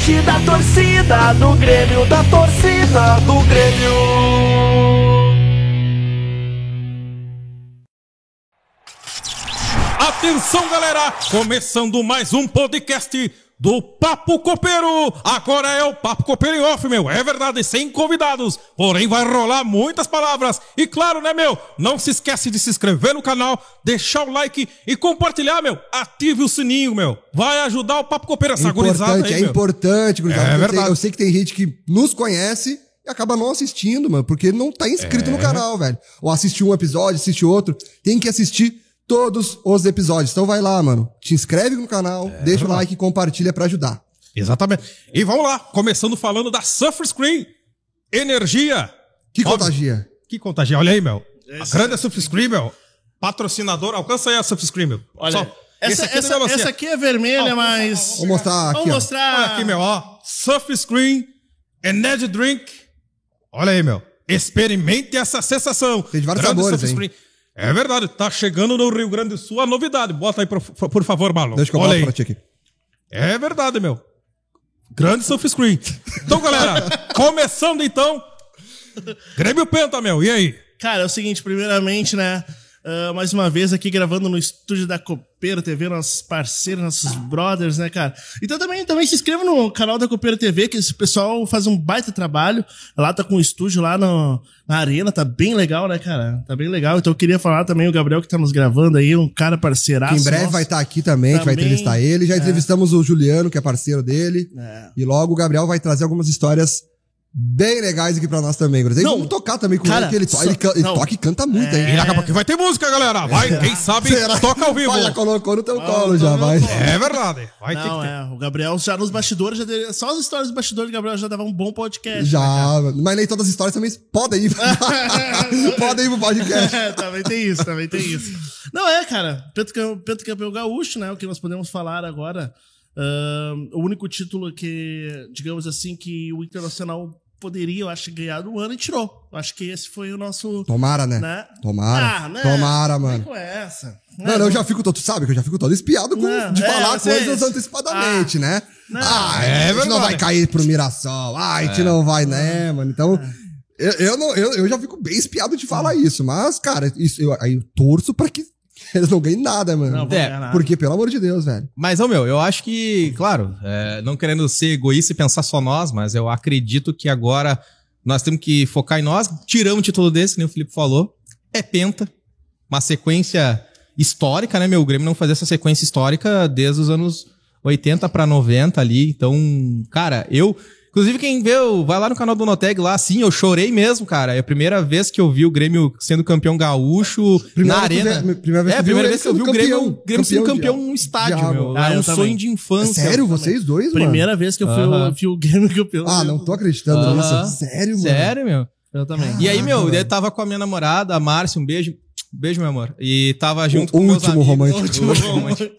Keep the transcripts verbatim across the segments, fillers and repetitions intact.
parte da torcida do Grêmio, da torcida do Grêmio. Atenção, galera! Começando mais um podcast do Papo Copeiro. Agora é o Papo Copeiro em off, meu. É verdade, sem convidados. Porém, vai rolar muitas palavras. E claro, né, meu? Não se esquece de se inscrever no canal, deixar o like e compartilhar, meu. Ative o sininho, meu. Vai ajudar o Papo Copeiro, essa gurizada aí, É meu. importante, gurizada. É eu, verdade. sei, eu sei que tem gente que nos conhece e acaba não assistindo, mano, porque não tá inscrito É. no canal, velho. Ou assistiu um episódio, assistiu outro. Tem que assistir todos os episódios. Então vai lá, mano. Te inscreve no canal, É, deixa verdade. o like e compartilha pra ajudar. Exatamente. E vamos lá, começando falando da Surf Screen Energia. Que Óbvio. contagia. Que contagia. Olha aí, meu. Esse- A grande Surf Screen, meu. Patrocinador. Alcança aí a Surf Screen, meu. Olha, Só- essa, esse aqui essa, não é você. essa aqui é vermelha, Ó, mas... Vou mostrar aqui, Vamos ó. mostrar... Olha aqui, meu, ó. Surf Screen Energy Drink. Olha aí, meu. Experimente essa sensação. Tem de vários Grande sabores, Surf hein? Screen. É verdade, tá chegando no Rio Grande do Sul a novidade. Bota aí, por, por favor, Marlon. Deixa que eu Olha mostro aí. pra ti aqui. É verdade, meu. Grande Surf Screen. Então, galera, começando então. Grêmio Penta, meu. E aí? Cara, é o seguinte, primeiramente, né? ah, mais uma vez aqui gravando no estúdio da Copeiro T V, nossos parceiros, nossos brothers, né, cara? Então também, também se inscreva no canal da Copeiro T V, que esse pessoal faz um baita trabalho. Lá tá com o estúdio lá no, na arena, tá bem legal, né, cara? Tá bem legal. Então eu queria falar também o Gabriel que tá nos gravando aí, um cara parceiraço. Que em breve nosso. vai estar aqui também, a gente vai Também, entrevistar ele. Já entrevistamos o Juliano, que é parceiro dele. É. E logo o Gabriel vai trazer algumas histórias bem legais aqui pra nós também, gurizada. E Não, vamos tocar também com cara, ele, que ele, to só- ele, can- ele não. toca e canta muito, hein? E daqui a pouco vai ter música, galera. Vai, quem sabe, Será? toca ao vivo. Vai, já colocou no teu Ah, colo, no já meu vai. colo. É verdade. Vai ter Não, que ter. é. O Gabriel já nos bastidores, já deu- só as histórias do bastidor do Gabriel já dava um bom podcast. né, Já, mas nem todas as histórias também podem ir. podem ir pro podcast. É, também tem isso, também tem isso. Não, é, cara. Pentacam- Pentacampeão gaúcho, né? O que nós podemos falar agora. Ahn, o único título que, digamos assim, que o Internacional poderia, eu acho, ganhar do ano e tirou. Eu acho que esse foi o nosso... Tomara, né? né? Tomara. Ah, né? Tomara, Vem mano. com essa. Mano, eu já fico todo, tu sabe que eu já fico todo espiado com, Não, de é, falar vocês- coisas antecipadamente, né? Não. Ah, É a gente não verdade. vai cair pro Mirassol. Ah, a gente não vai, né, mano? Então, eu, eu, não, eu, eu já fico bem espiado de falar isso. Mas, cara, isso, eu, aí eu torço pra que eles não ganhem nada, mano. Não, vou É, ganhar nada. Porque, pelo amor de Deus, velho. Mas, ô meu, eu acho que, claro, é, não querendo ser egoísta e pensar só nós, mas eu acredito que agora nós temos que focar em nós. Tiramos um título desse, que nem o Felipe falou. É penta. Uma sequência histórica, né, meu? O Grêmio não fazia essa sequência histórica desde os anos oitenta pra noventa ali. Então, cara, eu... Inclusive, quem vê, vai lá no canal do Noteg lá, sim, eu chorei mesmo, cara. É a primeira vez que eu vi o Grêmio sendo campeão gaúcho Primeira na vez que tu arena. vê- primeira vez é, que a tu primeira viu vez que eu ele vi o sendo Grêmio, campeão. Grêmio sendo Campeão campeão de- num estádio, de meu. Ah, Era eu um também. sonho de infância. Sério, vocês dois, mano? Primeira vez que eu fui, Aham. vi o Grêmio campeão. Ah, não tô acreditando Aham. nisso. Sério, mano? Sério, meu? Eu também. E aí, meu, velho. eu tava com a minha namorada, a Márcia, um beijo. Beijo, meu amor. E tava junto O com meus último amigos. romântico. O último romântico.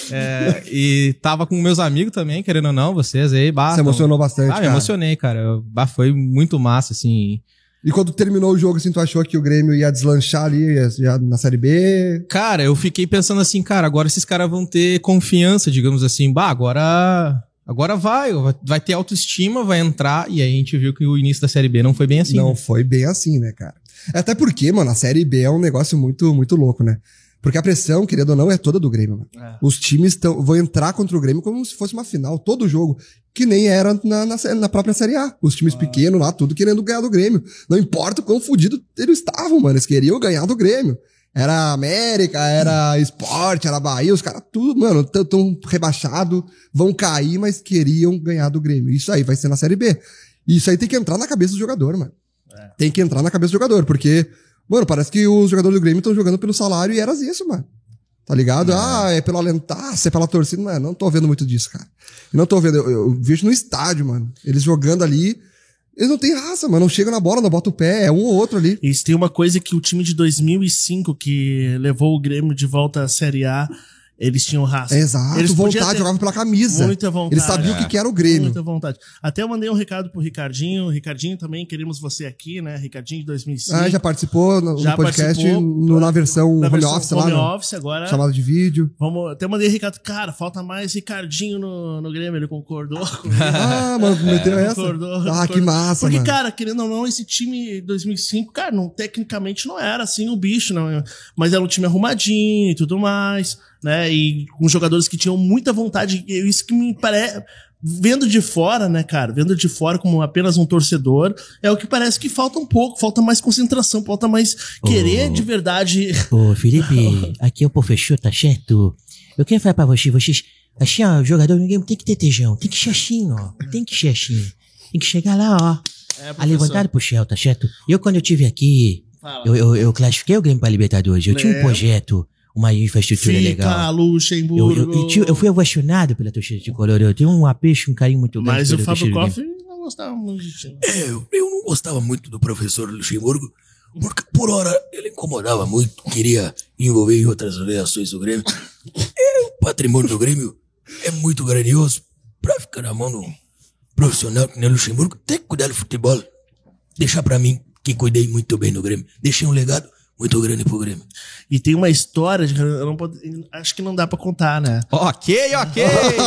É, e tava com meus amigos também, querendo ou não, vocês aí. Bah, Se emocionou bastante, Ah, me cara. emocionei, cara. Eu- Bah, foi muito massa, assim. E quando terminou o jogo, assim, tu achou que o Grêmio ia deslanchar ali ia- já na Série B? Cara, eu fiquei pensando assim, cara, agora esses caras vão ter confiança, digamos assim. Bah, agora... Agora vai, vai- vai ter autoestima, vai entrar. E aí a gente viu que o início da Série B não foi bem assim. Não né? foi bem assim, né, cara? Até porque, mano, a Série B é um negócio muito, muito louco, né? Porque a pressão, querendo ou não, é toda do Grêmio, mano. É. Os times tão, vão entrar contra o Grêmio como se fosse uma final, todo jogo. Que nem era na, na, sé- na própria Série A. Os times pequenos lá, tudo querendo ganhar do Grêmio. Não importa o quão fudido eles estavam, mano. Eles queriam ganhar do Grêmio. Era América, era Sport, era Bahia, os caras tudo, mano, tão, tão rebaixado, vão cair, mas queriam ganhar do Grêmio. Isso aí vai ser na Série B. E isso aí tem que entrar na cabeça do jogador, mano. Tem que entrar na cabeça do jogador, porque, mano, parece que os jogadores do Grêmio estão jogando pelo salário e era isso, mano. Tá ligado? Ah, é pelo alentaço, é pela torcida. Mano, não tô vendo muito disso, cara. Eu não tô vendo, eu, eu vejo no estádio, mano. Eles jogando ali, eles não têm raça, mano. Não chegam na bola, não botam o pé, é um ou outro ali. E se tem uma coisa que o time de dois mil e cinco, que levou o Grêmio de volta à Série A, Eles tinham raça. Exato, Eles vontade, jogavam pela camisa. Muita vontade. Eles sabiam o que, que era o Grêmio. Muita vontade. Até eu mandei um recado pro Ricardinho. Ricardinho também, queremos você aqui, né? Ricardinho de dois mil e cinco. Ah, já participou no, já no podcast, participou, no, na versão na home versão office home lá, office agora. chamada de vídeo. Vamos, até mandei recado, cara, falta mais Ricardinho no, no Grêmio, ele concordou comigo. Ah, mano, meteu É, essa? concordou, Ah, concordou. que massa, Porque, mano. cara, querendo ou não, esse time dois mil e cinco, cara, não, tecnicamente não era assim um bicho, não. Mas era um time arrumadinho e tudo mais, né? E com jogadores que tinham muita vontade. E isso que me parece. Vendo de fora, né, cara? Vendo de fora como apenas um torcedor, é o que parece que falta um pouco, falta mais concentração, falta mais querer Oh. de verdade. Ô, Felipe, aqui é o professor, tá certo? Eu quero falar pra vocês, vocês, assim, ó, o jogador do game tem que ter tejão, tem que ser assim, ó, tem que ser assim. Tem que chegar lá, ó, É, a professor. levantado pro céu, tá certo? Eu, quando eu tive aqui, Fala. eu, eu, eu classifiquei o Grêmio pra Libertadores, eu tinha um Lembro. projeto, uma infraestrutura Fica, legal. Luxemburgo. Eu, eu, eu, tinha- eu fui ovacionado pela torcida tricolor, eu tenho um apreço, um carinho muito grande Mas o pela Fábio torcida do Koff Grêmio. não gostava muito de time. É, eu, eu não gostava muito do professor Luxemburgo, porque por hora ele incomodava muito, queria envolver em outras reações do Grêmio. E o patrimônio do Grêmio é muito grandioso pra ficar na mão do profissional que nem o Luxemburgo. Tem que cuidar do futebol. Deixar pra mim, que cuidei muito bem do Grêmio. Deixei um legado muito grande pro Grêmio. E tem uma história, de- eu não pod- acho que não dá pra contar, né? Ok, ok.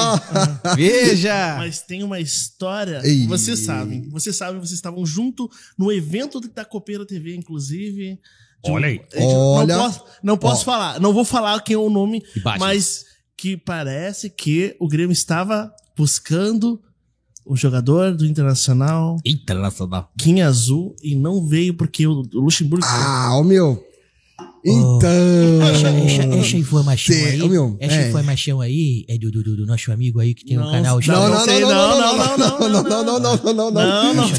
Veja. Mas tem uma história, Ei. vocês sabem, vocês sabem, vocês estavam junto no evento da Copeira T V, inclusive. de um- Olha aí. de- Olha. Não posso, não posso Ó. falar, não vou falar quem é o nome, Imagina. mas que parece que o Grêmio estava buscando o jogador do Internacional, Internacional. Kim Azul, e não veio porque o o Luxemburgo... Ah, o meu. Então. Essa, essa, essa informação Tem- aí, ô, meu, essa é. informação aí é do, do, do, do nosso amigo aí que tem um Não, canal não, Não, não, não, sei, não, não, não, não, não, não, não, não, não, não, não, Não, não.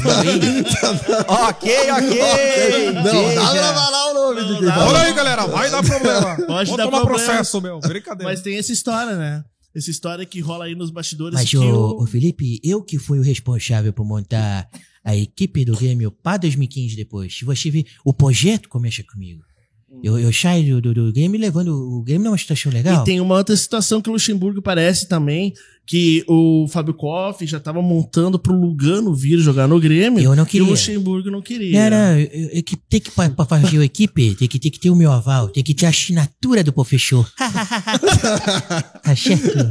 Ok, ok. Não, dá pra Veja. falar o nome de Não quem dá. fala. Olha aí, galera, vai dar problema. Pode Vou dar tomar problema. processo, meu. Brincadeira. Mas tem essa história, né? Essa história que rola aí nos bastidores. Mas, que ô, o... ô, Felipe, eu que fui o responsável por montar a equipe do Grêmio para dois mil e quinze depois. Se você ver, o projeto começa comigo. Eu, eu saio do, do, do Grêmio levando o Grêmio numa situação legal. E tem uma outra situação que o Luxemburgo parece também que o Fábio Koff já tava montando pro Lugano vir jogar no Grêmio. Eu não E queria. o Luxemburgo não queria. Era, eu, eu, que tem que, pra, pra fazer a equipe, tem que, tem que ter o meu aval, tem que ter a assinatura do professor. Tá certo?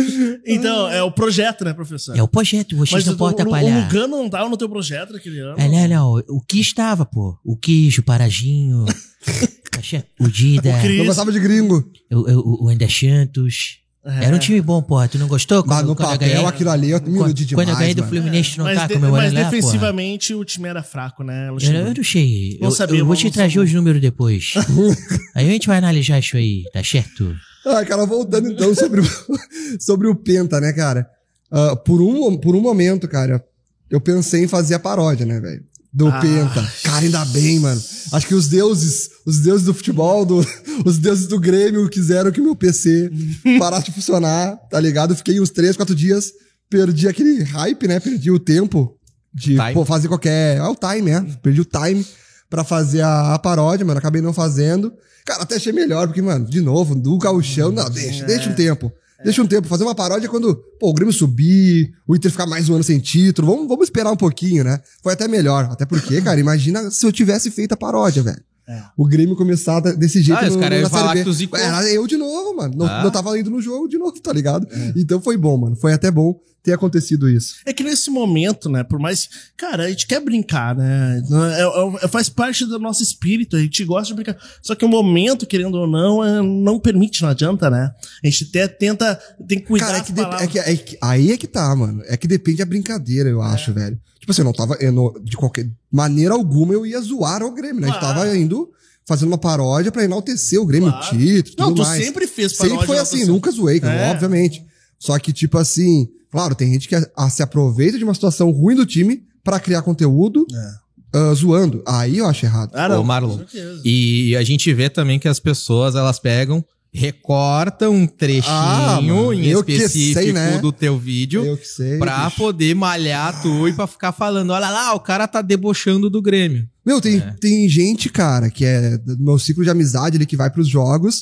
Então, é o projeto, né, professor? É o projeto, vocês Mas não o, podem o, o atrapalhar. Lugano não tava no teu projeto naquele ano? É, não, não. O que estava, pô? O Quijo, o Paraginho, tá certo? o Dida, O Cris. Eu gostava de gringo. o, o, o André Santos. É. Era um time bom, porra. Tu não gostou? Mas no eu papel, ganhei, aquilo ali eu me quando, iludi quando eu demais, ganhei do mano. Fluminense, tu não mas tá de- comemorando mas lá, porra? defensivamente o time era fraco, né, Eu, eu Luxemburgo? não sei. Não Eu, sabia, eu vou vamos- te trazer os números depois. Aí a gente vai analisar isso aí, tá certo? Ah, cara, voltando então sobre o, sobre o Penta, né, cara? Ah, por, um, por um momento, cara, eu pensei em fazer a paródia, né, velho? Do Ah. Penta. Cara, ainda bem, mano. Acho que os deuses, os deuses do futebol, do, os deuses do Grêmio quiseram que meu P C parasse de funcionar, tá ligado? Eu fiquei uns três, quatro dias, perdi aquele hype, né? Perdi o tempo de Time. pô, fazer qualquer... É o time, né? Perdi o time pra fazer a, a paródia, mano. Acabei não fazendo. Cara, até achei melhor, porque, mano, de novo, do gauchão, não, deixa, deixa um tempo. Deixa um tempo, fazer uma paródia quando, pô, o Grêmio subir, o Inter ficar mais um ano sem título, vamos, vamos esperar um pouquinho, né? Foi até melhor, até porque, cara, imagina se eu tivesse feito a paródia, velho. O Grêmio começar da- desse jeito Ah, os no, caras na iam falar Série que B. tu zicou. Era eu de novo, mano. Não, Ah. não tava indo no jogo de novo, tá ligado? Então foi bom, mano. Foi até bom ter acontecido isso. É que nesse momento, né, por mais... Cara, a gente quer brincar, né? É, é- é- faz parte do nosso espírito, a gente gosta de brincar. Só que o momento, querendo ou não, é- não permite, não adianta, né? A gente até tenta... Tem que cuidar Cara, é das que, dep- palavras. é que- é que- aí é que tá, mano. É que depende da brincadeira, eu acho, velho. Tipo assim, eu não tava. Eu não- de qualquer maneira alguma eu ia zoar o Grêmio, né? A gente Claro. tava indo fazendo uma paródia pra enaltecer o Grêmio, Claro. o título, Não, tudo tu mais. sempre fez paródia. Sempre foi na assim, tua- nunca zoei, cara, É. obviamente. Só que, tipo assim, claro, tem gente que a- a- se aproveita de uma situação ruim do time pra criar conteúdo ah, zoando. Aí eu acho errado. Ah, não, Ô, Marlon. com certeza. E a gente vê também que as pessoas, elas pegam, recortam um trechinho Ah, mano, em eu que específico sei, né? do teu vídeo Eu que sei. pra bicho. poder malhar tu e pra ficar falando, olha lá, o cara tá debochando do Grêmio. Meu, tem, É. tem gente, cara, que é do meu ciclo de amizade ali, que vai pros jogos,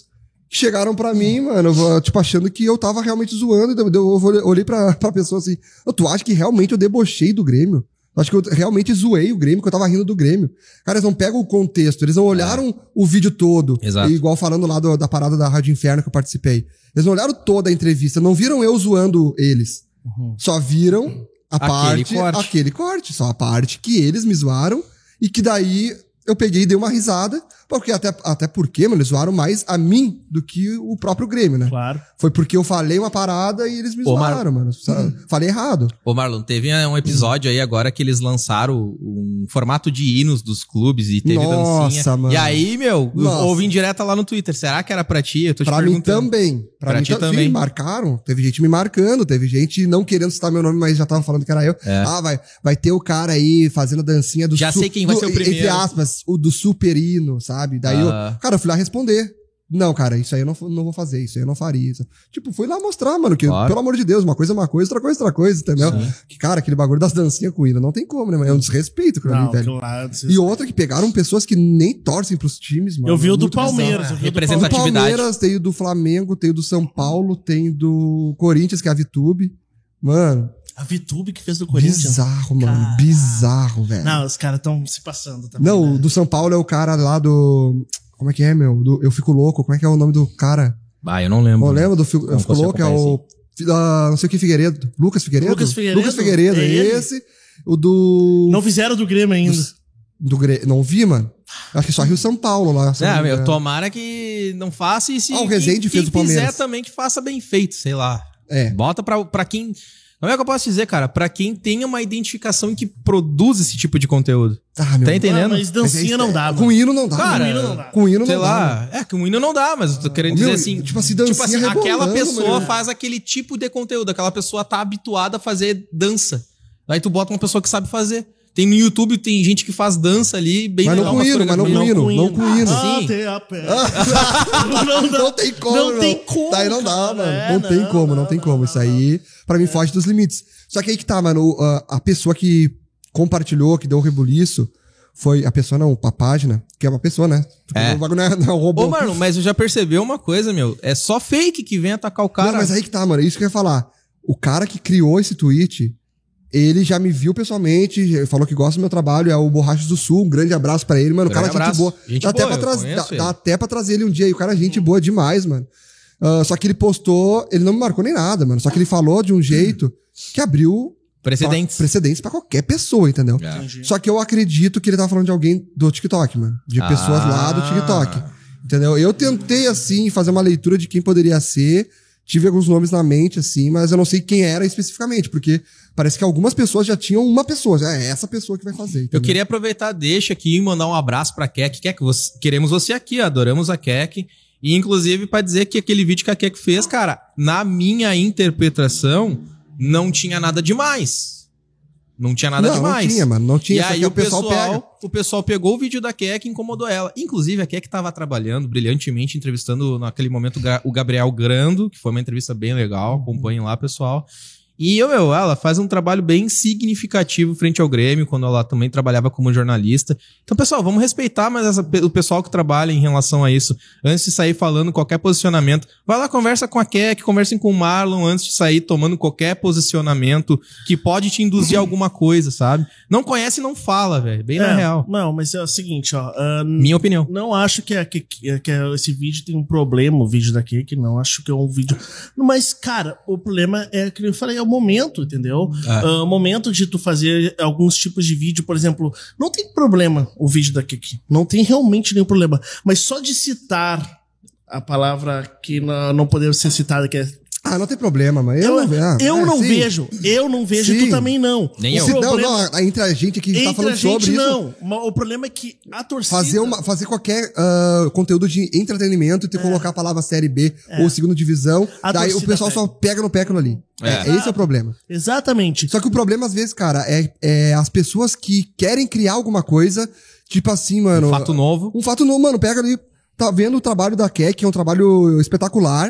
que chegaram pra mim, mano, tipo, achando que eu tava realmente zoando. Eu, eu olhei pra, pra pessoa assim, tu acha que realmente eu debochei do Grêmio? Acho que eu realmente zoei o Grêmio, que eu tava rindo do Grêmio. Cara, eles não pegam o contexto, eles não olharam é. o vídeo todo. Exato. Igual falando lá do, da parada da Rádio Inferno que eu participei. Eles não olharam toda a entrevista, não viram eu zoando eles. Uhum. Só viram a aquele parte, corte. aquele corte. Só a parte que eles me zoaram e que daí eu peguei e dei uma risada. Porque até, até porque, mano, eles zoaram mais a mim do que o próprio Grêmio, né? Claro. Foi porque eu falei uma parada e eles me Ô, zoaram, Mar... mano. Falei errado. Ô, Marlon, teve um episódio aí agora que eles lançaram um formato de hinos dos clubes e teve Nossa, dancinha. Mano. E aí, meu, Nossa. houve indireta lá no Twitter. Será que era pra ti? Eu tô te pra mim também. Pra, pra mim ti também. também. Marcaram. Teve gente me marcando. Teve gente não querendo citar meu nome, mas já tava falando que era eu. É. Ah, vai, vai ter o cara aí fazendo a dancinha do... Já su- sei quem vai do, ser o primeiro. Entre aspas, o do super hino, sabe? Daí Ah. eu... Cara, eu fui lá responder. Não, cara, isso aí eu não, não vou fazer, isso aí eu não faria. Isso. Tipo, fui lá mostrar, mano, que, Claro. pelo amor de Deus, uma coisa é uma coisa, outra coisa é outra coisa, entendeu? Sim. Que, cara, aquele bagulho das dancinhas com hino, não tem como, né, mano? É um desrespeito pra Não, mim, velho. claro. E outra que pegaram pessoas que nem torcem pros times, mano. Eu vi o do Muito bizarro. Palmeiras. Eu vi o do Representa- Do Palmeiras. Representatividade. Palmeiras, tem o do Flamengo, tem o do São Paulo, tem o do Corinthians, que é a Vitube. Mano, A Vitube que fez do Corinthians. bizarro, mano. Cara. Bizarro, velho. Não, os caras estão se passando também. Não, o né? do São Paulo é o cara lá do... Como é que é, meu? Do Eu Fico Louco. Como é que é o nome do cara? Ah, eu não lembro. Não lembra do Fico, Eu Não Fico consigo Louco? É acompanhar o... Ah, não sei o que Figueiredo. Lucas Figueiredo? Lucas Figueiredo? Lucas Figueiredo, É é, ele? esse. O do... Não fizeram do Grêmio ainda. do, do Gre... Não vi, mano. Acho que só Rio São Paulo lá. se eu não É, me meu, engano. tomara que não faça e se Ah, o Rezende quem, fez quem o Palmeiras. fizer também que faça bem feito, sei lá. É. Bota pra, pra quem... Como é que eu posso dizer, cara? Pra quem tem uma identificação e que produz esse tipo de conteúdo. Ah, meu... Tá entendendo? Ah, mas dancinha não dá, Com mano. hino não dá. Cara, mano. hino não dá. Com hino Sei não dá. lá. É, com o hino não dá, mas eu tô querendo Meu, dizer assim... tipo assim, dancinha Tipo assim, aquela rebolando, pessoa mano. faz aquele tipo de conteúdo. Aquela pessoa tá habituada a fazer dança. Aí tu bota uma pessoa que sabe fazer. Tem no YouTube, tem gente que faz dança ali, bem Mas não legal. com umas hino, mas não com coreografias. hino. Não com hino. Ah, Sim. tem a pé. não, não tem como, Não meu. tem como, Daí não dá, cara. mano. É, não, tem não, como, não, não, tem não, como. não, Isso aí, pra mim, foge dos limites. Só que aí que tá, mano. o- A, a pessoa que compartilhou, que deu o rebuliço, foi a pessoa, não, a página, que é uma pessoa, né? É. O bagulho não é, não é um robô. Ô, Marlon, mas eu já percebi uma coisa, meu. É só fake que vem atacar o cara. Não, mas aí que tá, mano. É isso que eu ia falar. O cara que criou esse tweet, ele já me viu pessoalmente, falou que gosta do meu trabalho, é o Borrachos do Sul. Um grande abraço pra ele, mano. O Grande cara é gente abraço. boa. Gente dá, até boa, pra eu trazer, conheço dá, ele. dá até pra trazer ele um dia. E o cara é gente boa demais, mano. Ah, só que ele postou, ele não me marcou nem nada, mano. Só que ele falou de um jeito que abriu Precedentes. precedentes pra qualquer pessoa, entendeu? É. Só que eu acredito que ele tava falando de alguém do TikTok, mano. De Ah. pessoas lá do TikTok. Entendeu? Eu tentei, assim, fazer uma leitura de quem poderia ser. Tive alguns nomes na mente, assim, mas eu não sei quem era especificamente, porque parece que algumas pessoas já tinham uma pessoa. É essa pessoa que vai fazer. Eu entendeu? queria aproveitar, deixa aqui e mandar um abraço pra Kek. Kek, você- queremos você aqui, adoramos a Kek. E inclusive pra dizer que aquele vídeo que a Kek fez, cara, na minha interpretação, não tinha nada demais. Não tinha nada não, demais. não tinha, mano. Não tinha. E só aí que o pessoal, pega. o pessoal pegou o vídeo da Kek e incomodou ela. Inclusive, a Kek tava trabalhando brilhantemente, entrevistando naquele momento Ga- o Gabriel Grando, que foi uma entrevista bem legal. Acompanhem lá, pessoal. E, eu, meu, ela faz um trabalho bem significativo frente ao Grêmio, quando ela também trabalhava como jornalista. Então, pessoal, vamos respeitar mais essa- o pessoal que trabalha em relação a isso. Antes de sair falando qualquer posicionamento, vai lá, conversa com a Kek, conversem com o Marlon antes de sair tomando qualquer posicionamento que pode te induzir a alguma coisa, sabe? Não conhece, não fala, velho. Bem na É, real. Não, mas é o seguinte, ó. ah, Minha opinião. Não acho que, é- que, que, que é- esse vídeo tem um problema, o vídeo da Kek, não acho que é um vídeo. Mas, cara, o problema é que eu falei, é o momento, entendeu? É. Ah, o momento de tu fazer alguns tipos de vídeo, por exemplo, não tem problema o vídeo da Kek. Não tem realmente nenhum problema. Mas só de citar a palavra que não, não podemos ser citada, que é. Ah, não tem problema, mas eu, Eu, não vejo. Ah, eu é, não sim. vejo, eu não vejo, e Sim. tu também não. Nem O eu. Se- não, problema- não, entre a gente aqui que tá Entre falando a gente, sobre isso. não. Ma- O problema é que a torcida. Fazer, uma, fazer qualquer ah, conteúdo de entretenimento e ter colocar a palavra série B ou segunda divisão, A daí o torcida pessoal pega. só pega no pé aquilo ali. É. É, esse é o problema. Exatamente. Só que o problema, às vezes, cara, é, é as pessoas que querem criar alguma coisa, tipo assim, mano. Fato novo. Um fato novo, mano, pega ali, tá vendo o trabalho da Kek, que é um trabalho espetacular.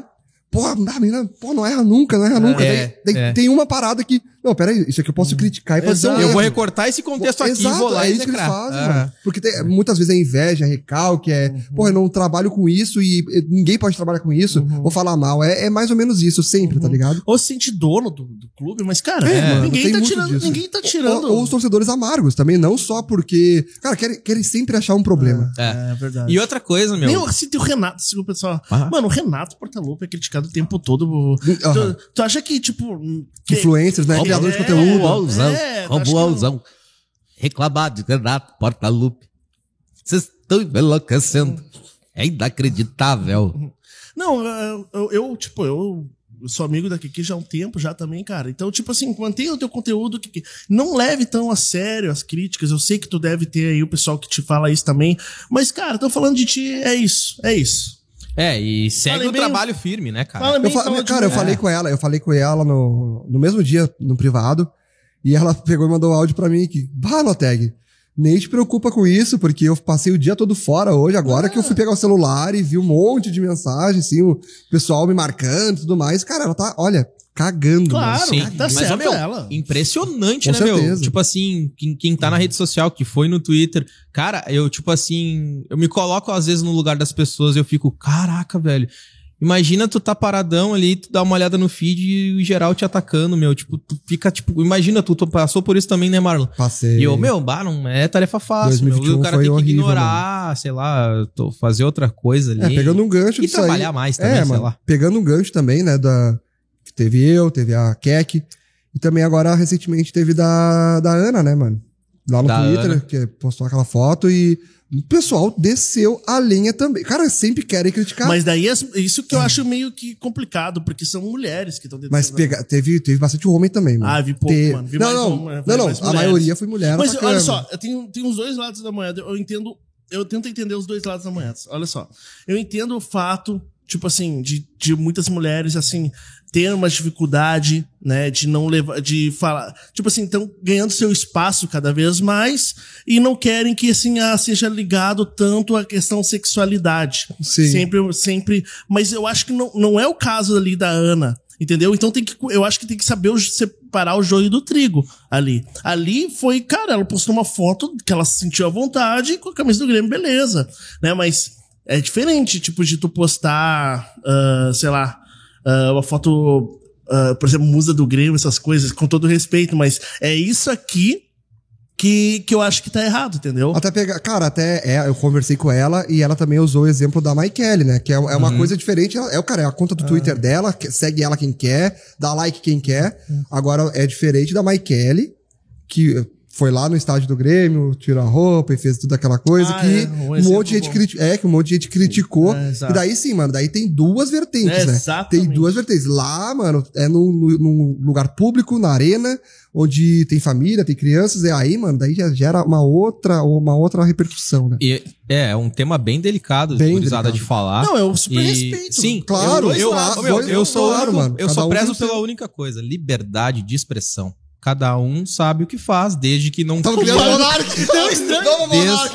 Pô, a menina, pô, não erra nunca, não erra nunca. É, daí, daí é. tem uma parada que, não, peraí, isso aqui eu posso criticar e pode ser um Eu erro. vou recortar esse contexto aqui, Exato, vou lá é e isso que eles lacrar. fazem, Ah. mano. Porque tem- muitas vezes é inveja, recalque, é, Uhum. pô, eu não trabalho com isso e eh, ninguém pode trabalhar com isso, Uhum. vou falar mal. É, é mais ou menos isso sempre, tá ligado? Ou se sente dono do, do clube, mas, cara, É, mano, ninguém, tem tá muito tirando, disso. ninguém tá tirando. Ou, ou os torcedores amargos também, não só porque, cara, querem, querem sempre achar um problema. É, verdade. E outra coisa, meu. Nem o, assim, tem o Renato, desculpa, pessoal. Ah. Mano, o Renato Portaluppi é criticado o tempo todo. Aham. Tu, tu acha que, tipo. Que, Influencers, né? É, Criadores de é, conteúdo. Alzão, É, como acho que o não. Alzão. Reclamar de Renato Portaluppi. Vocês estão enlouquecendo. É inacreditável. Não, eu, eu, eu, tipo, eu sou amigo da Kiki já há um tempo já também, cara. Então, tipo assim, mantenha o teu conteúdo, Kiki. Não leve tão a sério as críticas. Eu sei que tu deve ter aí o pessoal que te fala isso também. Mas, cara, tô falando de ti, é isso, é isso. É, e segue Falei o bem- trabalho firme, né, cara? Fala Eu bem, fa- fala de cara, eu mim. falei com ela, eu falei com ela no, no mesmo dia, no privado, e ela pegou e mandou um áudio pra mim que, bah, Noteg, nem te preocupa com isso, porque eu passei o dia todo fora hoje, agora que eu fui pegar o celular e vi um monte de mensagem, assim, o pessoal me marcando e tudo mais. Cara, ela tá, olha, cagando. Claro. mano. Sim, tá mas, certo ó, meu, ela. impressionante, Com né, meu? certeza. Tipo assim, quem, quem tá na rede social, que foi no Twitter, cara, eu, tipo assim, eu me coloco às vezes no lugar das pessoas e eu fico, caraca, velho. Imagina tu tá paradão ali, tu dá uma olhada no feed e o geral te atacando, meu. Tipo, tu fica, tipo, imagina tu, tu passou por isso também, né, Marlon? Passei. E eu, meu, bah, não é tarefa fácil, dois mil e vinte e um meu. O cara foi tem que horrível, ignorar, sei lá, tô- fazer outra coisa ali. É, pegando um gancho E disso trabalhar aí, mais também, é, sei mano, lá. pegando um gancho também, né, da, que teve eu, teve a Kek, e também agora, recentemente, teve da, da Ana, né, mano? Lá no Da Twitter, Ana. que postou aquela foto e o pessoal desceu a linha também. Cara, sempre querem criticar. Mas daí, as- isso que eu acho meio que complicado, porque são mulheres que estão dentro Mas da- pega, teve, teve bastante homem também, mano. Ah, vi pouco, Te- mano. Vi não, mais não, um, né? não, não, Mais a mulheres. maioria foi mulher. Mas atacando. olha só, eu tenho, tem os dois lados da moeda. Eu entendo, eu tento entender os dois lados da moeda. Olha só, eu entendo o fato, tipo assim, de, de muitas mulheres, assim, ter uma dificuldade, né, de não levar, de falar, tipo assim, estão ganhando seu espaço cada vez mais e não querem que, assim, ah, seja ligado tanto à questão sexualidade. Sim. Sempre, sempre, mas eu acho que não, não é o caso ali da Ana. Entendeu? Então tem que, eu acho que tem que saber o- separar o joio do trigo ali. Ali foi, cara, ela postou uma foto que ela se sentiu à vontade com a camisa do Grêmio, beleza. Né? Mas é diferente, tipo, de tu postar, ah, sei lá, ah, uma foto, ah, por exemplo, musa do Grêmio, essas coisas, com todo respeito, mas é isso aqui que, que eu acho que tá errado, entendeu? Até pegar, cara, até é, eu conversei com ela e ela também usou o exemplo da Maikele, né? Que é, é uma Uhum. coisa diferente. Ela- é o cara, é a conta do Twitter dela, que- segue ela quem quer, dá like quem quer. Agora é diferente da Maikele, que foi lá no estádio do Grêmio, tirou a roupa e fez tudo aquela coisa Ah, que é, um um exemplo monte de gente bom. criticou. É, que um monte de gente criticou. É, exato. e daí sim, mano, daí tem duas vertentes, É, né? exatamente. Tem duas vertentes. Lá, mano, é num, num- num lugar público, na arena, onde tem família, tem crianças, e aí, mano, daí já gera uma outra, uma outra repercussão, né? E, é, é um tema bem delicado, Bem gurizada, delicado. de falar. Não, eu super E- respeito. Sim, Claro, eu, eu, claro, eu, meu, dois- eu sou claro, o único- mano. eu Cada só um prezo tem o seu. pela única coisa, liberdade de expressão. Cada um sabe o que faz, desde que não Tamo criando o Monark! Tão estranho. Vamos, Monark!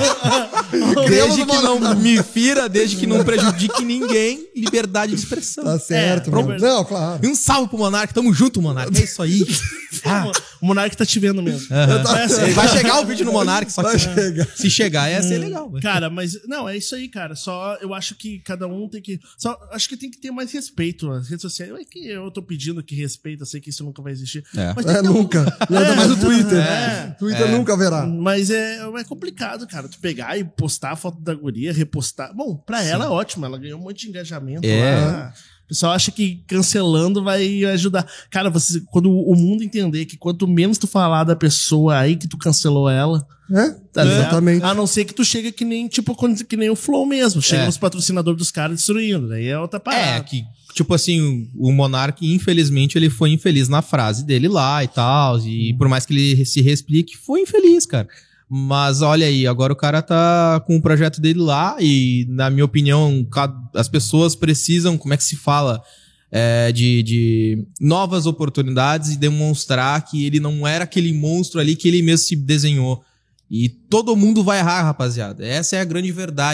desde que não me fira, desde que não prejudique ninguém, liberdade de expressão. Tá certo, É, mano. pronto. Não, claro. E um salve pro Monark, tamo junto, Monark. É isso aí. Ah, O Monark tá te vendo mesmo. aham. É sério. Vai chegar o vídeo no Monark, só que Vai chegar. se chegar ia ser legal. velho. Cara, mas não, é isso aí, cara. Só eu acho que cada um tem que. Só acho que tem que ter mais respeito. As redes sociais. É que eu tô pedindo que respeita, sei que isso nunca vai existir. É. Mas tem É, que ter um- nunca. E ainda mais no Twitter. É. Twitter nunca haverá. Mas é, é complicado, cara. Tu pegar e postar a foto da guria, repostar. Bom, pra ela é ótimo, ela ganhou um monte de engajamento É. lá. O pessoal acha que cancelando vai ajudar. Cara, você, quando o mundo entender que quanto menos tu falar da pessoa aí que tu cancelou ela, É, tá ligado? exatamente. A não ser que tu chega que nem, tipo, quando- que nem o Flow mesmo. Chega É. nos patrocinadores dos caras destruindo. Daí é outra parada. É, que, tipo assim, o Monark, infelizmente, ele foi infeliz na frase dele lá e tal. E por mais que ele se reexplique, foi infeliz, cara. Mas olha aí, agora o cara tá com o projeto dele lá e, na minha opinião, ca- as pessoas precisam, como é que se fala? É, de, de novas oportunidades e demonstrar que ele não era aquele monstro ali que ele mesmo se desenhou. E todo mundo vai errar, rapaziada. Essa é a grande verdade.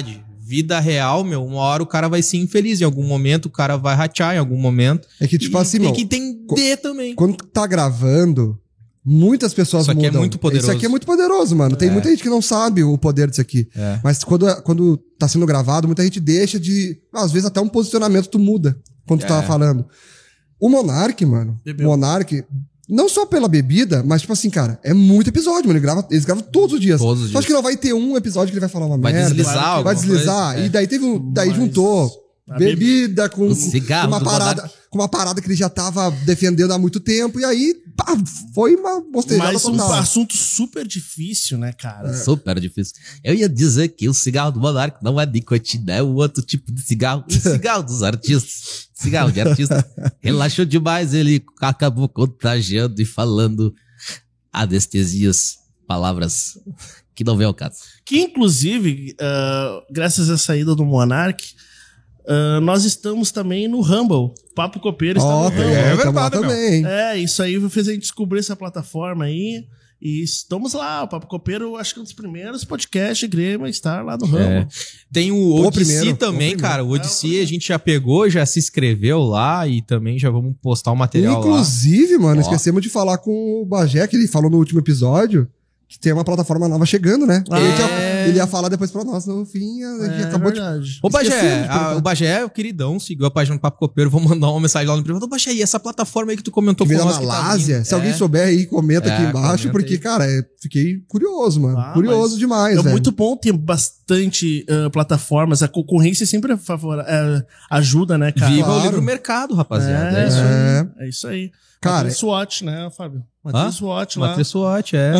vida real, meu, uma hora o cara vai ser infeliz, em algum momento o cara vai rachar, em algum momento. É que, tipo E assim, tem meu, que entender também. quando tá gravando, muitas pessoas Isso aqui é mudam. muito poderoso. Isso aqui é muito poderoso, mano. Tem É. muita gente que não sabe o poder disso aqui. É. Mas quando, quando tá sendo gravado, muita gente deixa de... Às vezes até um posicionamento tu muda quando tu É. tava falando. O Monark, mano, Bebeu. o Monark, não só pela bebida, mas tipo assim, cara, é muito episódio, mano. Ele grava, eles gravam todos os dias. Todos os Só acho dias. que não vai ter um episódio que ele vai falar uma Vai merda. deslizar Vai alguma deslizar. coisa, é. E daí teve um, daí Mas juntou a bebida com, O cigarro com uma do parada, Monark. com uma parada que ele já tava defendendo há muito tempo. E aí, pá, foi uma bostejada Mas um total. assunto super difícil, né, cara? Super difícil. Eu ia dizer que o cigarro do Monark não é nicotina, é o outro tipo de cigarro. O cigarro dos artistas. Cigarro de artista. Relaxou demais, ele acabou contagiando e falando anestesias, palavras que não vem ao caso. Que, inclusive, ah, graças à saída do Monark, ah, nós estamos também no Rumble. Papo Copeiro está Ó, no tem, Rumble. É tamo lá verdade, meu. também. É, isso aí fez a gente descobrir essa plataforma aí. E estamos lá, o Papo Copeiro, acho que é um dos primeiros podcasts de Grêmio a estar lá no Rumble. É. Tem o O Odyssey primeiro, também, o cara. O Odyssey a gente já pegou, já se inscreveu lá e também já vamos postar o material lá. Inclusive, mano, Ó. esquecemos de falar com o Bagé, que ele falou no último episódio, que tem uma plataforma nova chegando, né? Ah, ele, ia, é. ele ia falar depois pra nós, no fim, a gente É acabou de... verdade. Ô, Bagé, Esquecemos de a- perguntar. o Bagé é o queridão, seguiu a página do Papo Copeiro, vou mandar uma mensagem lá no privado. Ô, Bagé, e essa plataforma aí que tu comentou Que com veio da nós que tá Malásia. vindo? Se alguém É. souber aí, comenta É, aqui embaixo, comenta porque, aí. cara, é, fiquei curioso, mano. Ah, curioso mas demais, É velho. muito bom ter bastante ah, plataformas. A concorrência sempre favor, é, ajuda, né, cara? Viva Claro. o livre mercado, rapaziada. É, É, isso aí. É, É isso aí. Cara, Matriz SWOT, né, Fábio? Matriz SWOT lá. Matriz SWOT, é.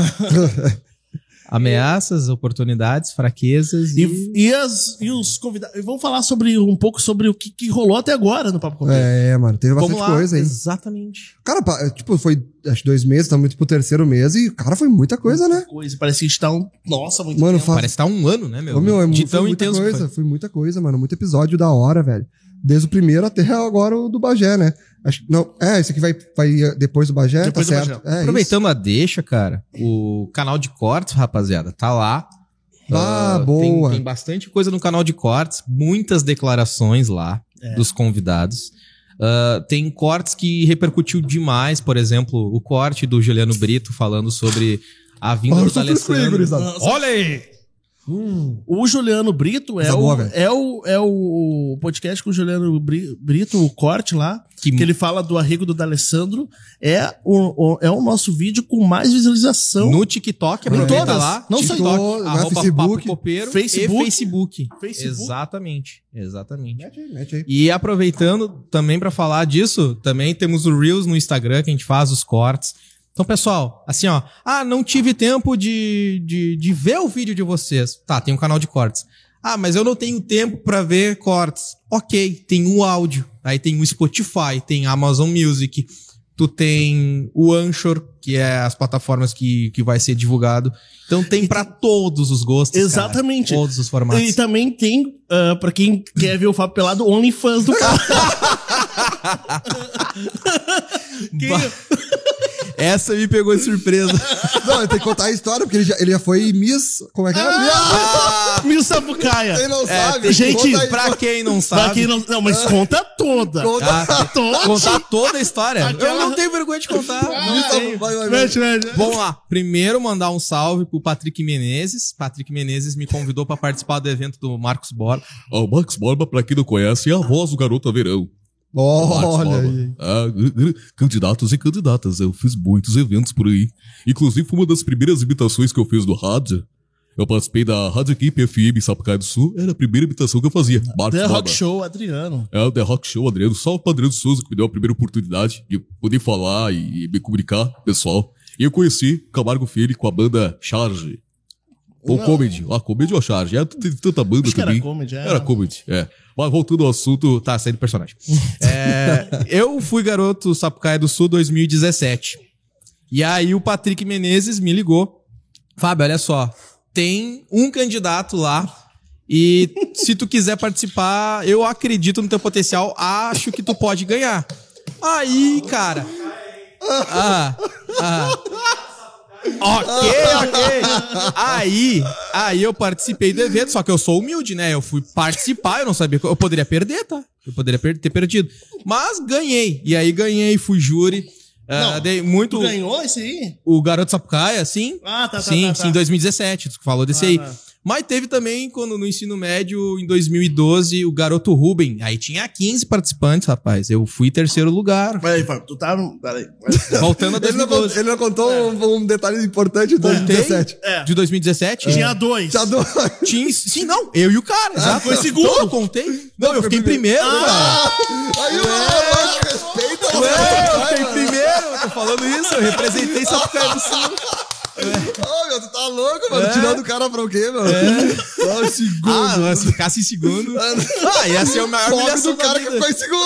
Ameaças, oportunidades, fraquezas e... E, e, as, e os convidados. Vamos falar sobre um pouco sobre o que, que rolou até agora no Papo Copeiro. é, mano, teve Vamos bastante lá. coisa aí. Exatamente. Cara, pa- tipo, foi, acho que dois meses, estamos indo pro terceiro mês e, cara, foi muita coisa, né? Coisa. Parece que a gente tá um. Nossa, muito Mano, tempo. fa- Parece que tá um ano, né, meu? Ô, meu, é De muito, tão foi muita intenso que coisa, foi. foi muita coisa, mano. Muito episódio da hora, velho. Desde o primeiro até agora o do Bagé, né? Acho, não, é, esse aqui vai, vai depois do Bagé, Depois tá do certo. Bagé. É, Aproveitando a deixa, cara, o canal de cortes, rapaziada, tá lá. Ah, Ah, boa. Tem, tem bastante coisa no canal de cortes, muitas declarações lá É. dos convidados. Ah, tem cortes que repercutiu demais, por exemplo, o corte do Juliano Brito falando sobre a vinda Fala do sobre isso aí, Alessandro. gurizada. Olha aí! O Juliano Brito é, Coisa o, boa, velho. é, o, é o podcast com o Juliano Bri- Brito, o corte lá, Que- que, ele fala do arrego do D'Alessandro. É o, o- é o nosso vídeo com mais visualização. No TikTok, Em aproveita todas, lá. não só em TikTok, todas, arroba Facebook, Papo Copeiro Facebook. e Facebook. Facebook. Exatamente, exatamente. Mete aí, mete aí. E aproveitando também pra falar disso, também temos o Reels no Instagram, que a gente faz os cortes. Então, pessoal, assim, ó. Ah, não tive tempo de, de, de ver o vídeo de vocês. Tá, tem um canal de cortes. Ah, mas eu não tenho tempo pra ver cortes. Ok, tem o áudio. Aí tem o Spotify, tem a Amazon Music. Tu tem o Anchor, que é as plataformas que, que vai ser divulgado. Então tem pra todos os gostos, cara. Exatamente. Todos os formatos. E também tem, uh, pra quem quer ver o Fábio Pelado, OnlyFans do cara. Quem- Bah. Essa me pegou de surpresa. Não, eu tenho que contar a história, porque ele já, ele já foi Miss. Como é que é? Ah, Mil Sapucaia. Quem não É, sabe? gente, conta aí, Pra quem não Pra sabe. quem não, não, mas conta toda. Conta. Ah, Toda. contar toda a história. Aquela- Eu não tenho vergonha de contar. Não Miss- tenho. vai, vai, vai. Mete, mete. Vamos lá. Primeiro, mandar um salve pro Patrick Menezes. Patrick Menezes me convidou pra participar do evento do Marcos Borba. O Max Borba, pra quem não conhece, é a voz do Garota Verão. Olha Marcos aí. Borba. Ah, g- g- candidatos e candidatas, eu fiz muitos eventos por aí. Inclusive, foi uma das primeiras imitações que eu fiz do rádio. Eu participei da Rádio Equipe F M Sapucaia do Sul. Era a primeira imitação que eu fazia. Marcos The Borba. Rock Show, Adriano. É o The Rock Show, Adriano. Só o Adriano Souza que me deu a primeira oportunidade de poder falar e, e me comunicar com o pessoal. E eu conheci Camargo Filho com a banda Charge. Ou Não. Comedy. Ah, Comedy ou Charge? É, tem tanta banda Acho que era também. comedy, é. Era Comedy, é. Mas voltando ao assunto, Tá, saindo personagem. É, eu fui garoto Sapucaia do Sul dois mil e dezessete. E aí o Patrick Menezes me ligou. Fábio, olha só. Tem um candidato lá. E se tu quiser participar, eu acredito no teu potencial. Acho que tu pode ganhar. Aí, cara. Ah, ah. Ok, ok. Aí, aí eu participei do evento, só que eu sou humilde, né? Eu fui participar, eu não sabia que eu poderia perder, tá? Eu poderia per- ter perdido. Mas ganhei. E aí ganhei, fui júri. Não, Uh, dei muito. Tu ganhou esse aí? O Garoto Sapucaia, sim. Ah, tá, tá, Sim, tá, sim, tá. em dois mil e dezessete, tu falou desse Ah, aí. tá. Mas teve também, quando no ensino médio, em dois mil e doze, o Garoto Ruben. Aí tinha quinze participantes, rapaz. Eu fui terceiro lugar. Peraí, Fábio, tu tá. Peraí. Voltando a Ele não, dois mil e doze. ele não contou um, um detalhe importante de dois mil e dezessete. É. De dois mil e dezessete? Tinha dois. Já dou... Tinha, sim, não. Eu e o cara. exato. foi segundo. Então, eu contei. Não, eu fiquei em primeiro, cara. Aí, mano, respeita, Ué, eu fiquei em primeiro. Eu tô falando isso. Eu representei Sapucaia do Sul. Ô, meu, tu tá louco, mano? Tirando o cara pra o quê, mano? É. Só segundo. Ah, mas se ficasse em segundo. Ah, ia ser a maior Pobre humilhação do cara da que vida. ficou em segundo.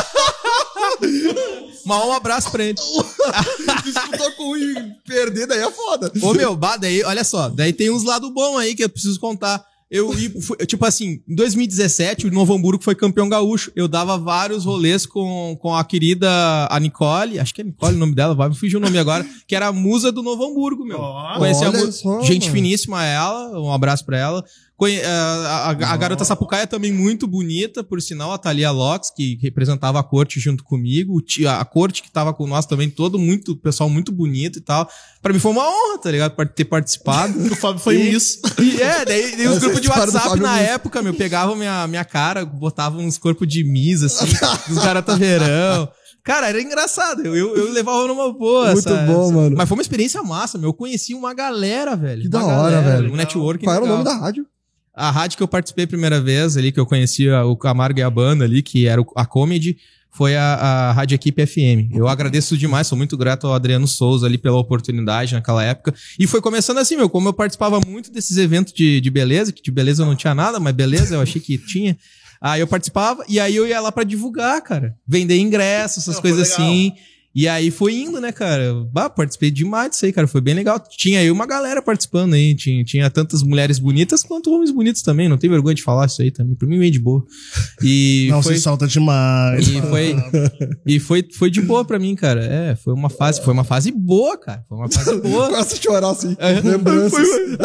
Mas um abraço pra ele. Disputou com um e perder, daí é foda. Ô, meu, bah, daí, olha só, daí tem uns lados bons aí que eu preciso contar. Eu, e fui- tipo assim, em dois mil e dezessete, o Novo Hamburgo foi campeão gaúcho. Eu dava vários rolês com, com a querida, a Nicole, acho que é Nicole o nome dela, vai me fugir o nome agora, que era a musa do Novo Hamburgo, meu. Ó, Conheci a olha mu- só, gente mano. finíssima ela, um abraço pra ela. Conhe- a, a- a garota Sapucaia também muito bonita, por sinal, a Thalia Locks, que representava a corte junto comigo, o ti- a corte que tava com nós também, todo muito, pessoal muito bonito e tal. Pra mim foi uma honra, tá ligado? Pra ter participado. O Fábio foi E- Miss. E é, daí, daí os Essa grupos de história do WhatsApp Fábio na Miss. época, meu, pegavam minha, minha cara, botavam uns corpos de Miss, assim, dos garota verão. Cara, era engraçado. Eu, eu, eu levava numa boa. Muito essa- bom, essa- mano. Mas foi uma experiência massa, meu. Eu conheci uma galera, velho. Que Uma da hora, galera, velho. Um networking. Qual era o legal. nome da rádio? A rádio que eu participei a primeira vez ali, que eu conhecia o Camargo e a banda ali, que era o- a Comedy, foi a, a Rádio Equipe F M. Eu agradeço demais, sou muito grato ao Adriano Souza ali pela oportunidade naquela época. E foi começando assim, meu, como eu participava muito desses eventos de, de beleza, que de beleza eu não tinha nada, mas beleza eu achei que tinha. Aí eu participava e aí eu ia lá pra divulgar, cara. Vender ingressos, essas Não, foi coisas legal. assim. E aí foi indo, né, cara? Bah, participei demais disso aí, cara. Foi bem legal. Tinha aí uma galera participando aí. Tinha, tinha tantas mulheres bonitas quanto homens bonitos também. Não tem vergonha de falar isso aí também. Pra mim, bem de boa. E Não, foi, se salta demais. e foi, e foi, foi de boa pra mim, cara. É, foi uma fase, foi uma fase boa, cara. Foi uma fase boa. Começa a chorar assim. É. Lembranças.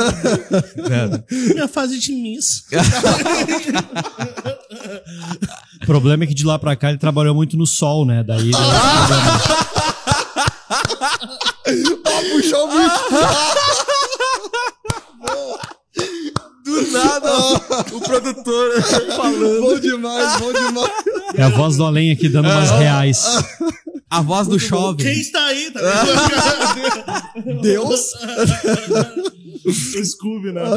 Minha fase de Miss. O problema é que de lá pra cá ele trabalhou muito no sol, né? Daí. Ah, puxou o bicho. Do nada, o produtor falando. Bom demais, bom demais. É a voz do além aqui dando umas reais. A voz do chove. Quem está aí? Tá vendo? Deus. O Scooby, né?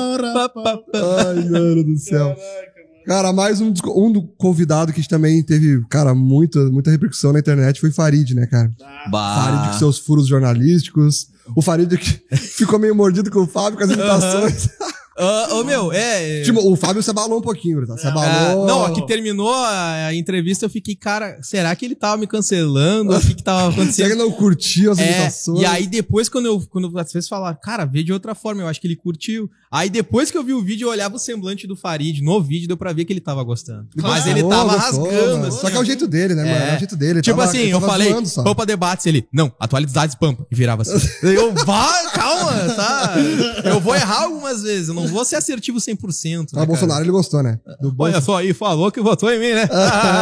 Ai, mano do céu. Cara, mais um, dos- um do convidado que também teve, cara, muita, muita repercussão na internet foi Farid, né, cara? Farid com seus furos jornalísticos. O Farid que ficou meio mordido com o Fábio com as imitações. Ah, ô, meu, é. Tipo, o Fábio se abalou um pouquinho, tá? Se Ah, abalou. não, aqui terminou a, a entrevista, eu fiquei, cara, será que ele tava me cancelando? O que que tava Será que acontecendo? ele não curtiu as É, imitações? e aí depois, quando eu, quando às vezes falaram, cara, vê de outra forma, eu acho que ele curtiu. Aí depois que eu vi o vídeo, eu olhava o semblante do Farid no vídeo, deu pra ver que ele tava gostando. Mas ele Gostou, tava gostou, rasgando, mano. assim. Só que é o jeito dele, né, mano? É, É. o jeito dele. Ele Tipo tava- assim, ele eu tava falei, zoando só. Pampa Debates, ele, não, atualidades Pampa, e virava assim. Eu, vá, calma, tá? Eu vou errar algumas vezes, eu não vou ser assertivo cem por cento. Mas o Bolsonaro, ele gostou, né? Do Olha só aí, falou que votou em mim, né?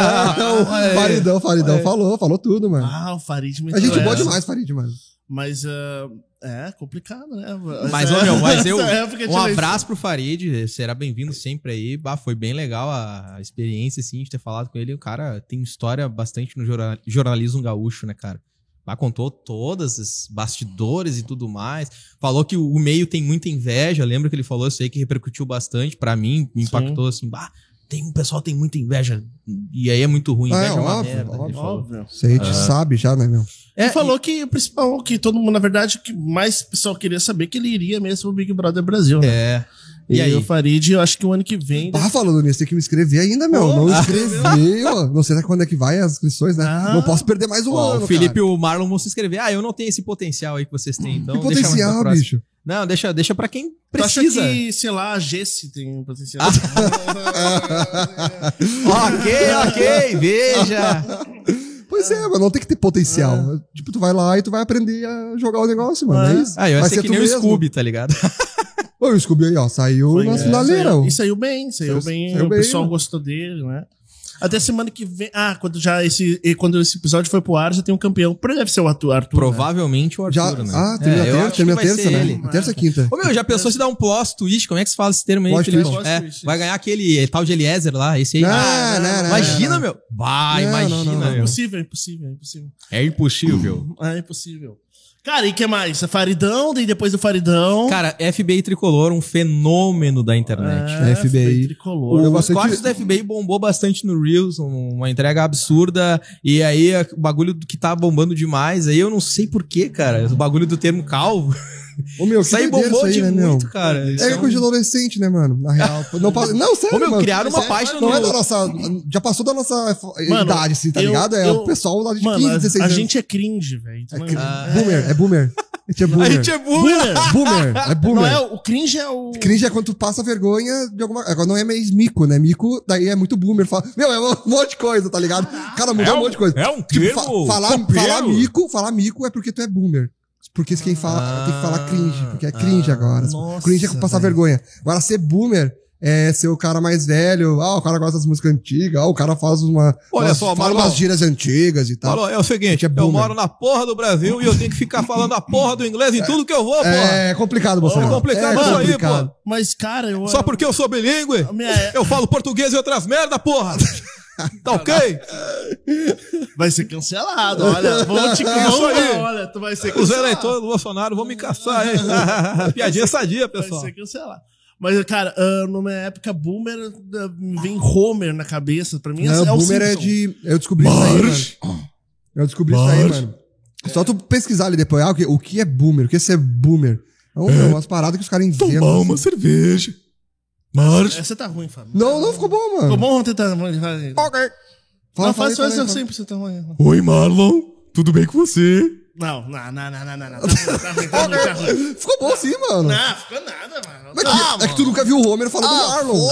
o Faridão, Faridão falou, falou tudo, mano. Ah, o Farid me A gente boa essa. demais, Farid, mano. Mas ah, é complicado, né? Mas, Essa- ô, meu, mas eu. essa época Um tinha abraço pro Farid, será bem-vindo sempre aí. Bah, foi bem legal a, a experiência, assim, de ter falado com ele. O cara tem história bastante no jorna- jornalismo gaúcho, né, cara? Bah, contou todas os bastidores e tudo mais. Falou que o, o meio tem muita inveja. Lembra que ele falou isso aí que repercutiu bastante pra mim, me impactou assim. Bah, tem, o pessoal tem muita inveja. E aí é muito ruim. Ah, Inveja é é uma óbvio, merda. ele óbvio. falou. Óbvio. Isso aí a gente sabe já, né, meu? É, Ele falou que o principal, que todo mundo, na verdade, que mais o pessoal queria saber que ele iria mesmo pro Big Brother Brasil, né? É. E, E aí? o Farid, eu acho que o ano que vem. Tava falando nisso, tem que me inscrever ainda, meu. Pô, não ah, inscrevi, ó. Não sei até quando é que vai as inscrições, né? Ah. Não posso perder mais um Ó, ano, o Felipe e cara. o Marlon vão se inscrever. Ah, eu não tenho esse potencial aí que vocês têm, então. Que deixa mais pra potencial, próxima. bicho. Não, deixa, deixa pra quem Tu acha precisa. que, sei lá, a Gessi tem um potencial? Ok, ok, veja. Pois é, mas não tem que ter potencial. Tipo, tu vai lá e tu vai aprender a jogar o negócio, mano. É, isso. Ah, eu Vai sei ser que tu nem o mesmo. Scooby, tá ligado? Ô, o Scooby aí, ó, saiu Foi, na é, finaleira. saiu- ó. E saiu bem, saiu, Saiu- bem. saiu o bem, pessoal mano. gostou dele, né? Até semana que vem. Ah, quando já esse, e quando esse episódio foi pro ar, já tem um campeão. Por deve ser o Arthur. Arthur né? Provavelmente o Arthur, Já, né? ah, termina É, eu a terça, acho que termina a vai terça, ser né? ele. Terça, quinta. Ô, meu, já pensou se dar um plot twist? Como é que se fala esse termo aí, Plot Felipe? twist. É, Plot twist. vai ganhar aquele tal de Eliezer lá, esse aí. Não, Ah, não, não, imagina, não, não. meu. Vai, Não, imagina, não, não, não. É meu. impossível, é impossível, é impossível. É impossível. É impossível. Cara, e que mais? Faridão, daí depois do Faridão. Cara, F B I Tricolor, um fenômeno da internet. é, F B I. Tricolor. Eu Os bastante- cortes da F B I bombou bastante no Reels, um- uma entrega absurda. E aí, a- o bagulho do que tá bombando demais. Aí eu não sei porquê, cara. O bagulho do termo calvo. Ô, meu, que Isso aí doideira bombou isso de aí, né, meu? muito, cara. Isso É um- coisa de adolescente, né, mano? Na real. Não, passa- não sério, Ô, meu, mano. criaram uma Sério, página Não no- é da nossa... Já passou da nossa Mano, idade, assim, tá eu- ligado? É eu- o pessoal lá de Mano, quinze, a- dezesseis a, anos. gente é cringe, velho. Tu É não- cri- é- Boomer, é boomer. A gente é boomer. A gente é burro. Boomer. Boomer, é boomer. Não é, o cringe é o... Cringe é quando tu passa vergonha de alguma... Agora não é mais mico, né? Mico, daí é muito boomer. Fala... Meu, é um monte de coisa, tá ligado? Cara, mudou É um- um monte de coisa. é um Tipo, termo falar, copeiro. falar mico, falar mico é porque tu é boomer. Porque quem fala tem que falar cringe, porque é cringe agora. nossa, Cringe é passar velho. vergonha. Agora, ser boomer é ser o cara mais velho. Ah, o cara gosta das músicas antigas. Ah, o cara faz uma. Olha umas, só, fala Marlon. umas gírias antigas e tal. Falou, é o seguinte, é eu boomer. moro na porra do Brasil e eu tenho que ficar falando a porra do inglês em tudo que eu vou, porra. É complicado, Bolsonaro. É complicado isso aí, complicado. pô. Mas, cara, eu... Só porque eu sou bilíngue, A minha- eu falo português e outras merda, porra. Tá ok? Vai ser cancelado, olha. Vamos te Isso vamos, aí. olha, tu vai ser Os cancelado. eleitores do Bolsonaro vão me caçar, hein? Piadinha sadia, Vai pessoal. ser cancelado. Mas, cara, ah, numa época boomer, ah, me vem Homer na cabeça. Pra mim, Não, é o boomer é Simpson. de. Eu descobri isso aí, mano. Eu descobri isso aí, mano. Só tu pesquisar ali depois. Ah, o que, o que é boomer? O que é ser boomer? É um- umas paradas que os caras inventam. Tomar uma assim. cerveja. Marge. Essa tá ruim, Fábio. Não, não ficou bom, mano. Ficou bom? Vamos tentar. Não, Fala, faz, fala aí, faz fala aí, eu fala. sempre, você tá ruim. Oi, Marlon. Tudo bem com você? Não, não, não, não, não, não, não. Tá ruim, tá ruim, tá ruim, tá ruim. Ficou bom sim, mano. Não, ficou nada, mano. Mas que- é que tu nunca viu o Homer falando do Marlon.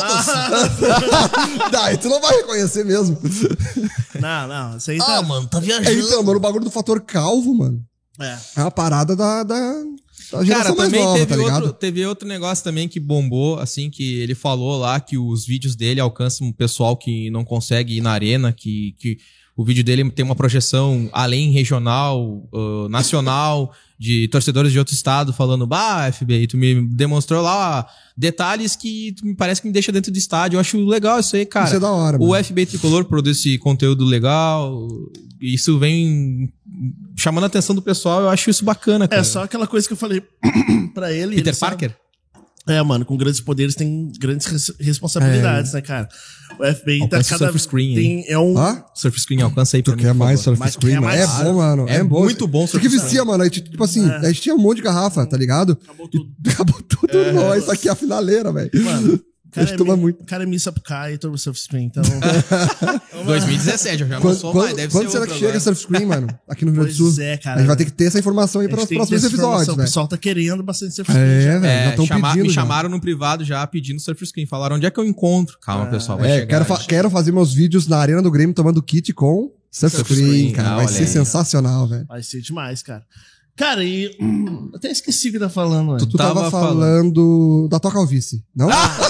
Daí tu não vai reconhecer mesmo. Não, não, isso aí tá... Ah, mano, tá É, viajando. então, mano, o bagulho do fator calvo, mano. É. É uma parada da, da, da geração Cara, mais também nova, teve, tá ligado? outro, teve outro negócio também que bombou, assim, que ele falou lá que os vídeos dele alcançam um pessoal que não consegue ir na arena, que, que o vídeo dele tem uma projeção além regional, uh, nacional, de torcedores de outro estado falando, bah, F B I, tu me demonstrou lá detalhes que tu me parece que me deixa dentro do estádio. Eu acho legal isso aí, cara. Isso é da hora, O mano. F B I Tricolor produz esse conteúdo legal, isso vem chamando a atenção do pessoal, eu acho isso bacana, cara. É só aquela coisa que eu falei pra ele. Peter ele sabe- Parker? É, mano, com grandes poderes tem grandes res- responsabilidades, né, cara? O F B I tá Alcança o cada surf screen, tem, é um Hã? Surf Screen, alcança aí pra Tu mim, quer por mais favor. surf Mas screen, quer mano? mais? É bom, mano. É, É bom. muito bom Isso surf que screen. vicia, mano. A gente, tipo assim, a gente tinha um monte de garrafa, tá ligado? Acabou tudo. E acabou tudo. Não, isso aqui é a finaleira, velho. Mano, o A cara, gente é, toma mi- muito. o cara é Miss Sapucaí e Turbo Surf Screen, então... dois mil e dezessete, eu já não Quando, sou quando- mais, deve quando ser será outro que chega agora. surf screen, mano? Aqui no Rio Grande do Pois Sul. é, cara. A gente vai ter que ter essa informação aí A para gente os tem que ter próximos essa informação. episódios, O velho. pessoal tá querendo bastante surf screen. É, já. velho. Já É, estão chama- pedindo. me já. chamaram no privado já pedindo Surf Screen. Falaram, onde é que eu encontro? Calma, pessoal, vai É, chegar. quero, fa- quero fazer meus vídeos na Arena do Grêmio tomando kit com surf, Surf screen, screen, cara. ah, vai olha ser aí. sensacional, velho. Vai ser demais, cara. Cara, e... hum, até esqueci o que tá falando, velho. Tu, tu tava, tava falando da tua calvície, não?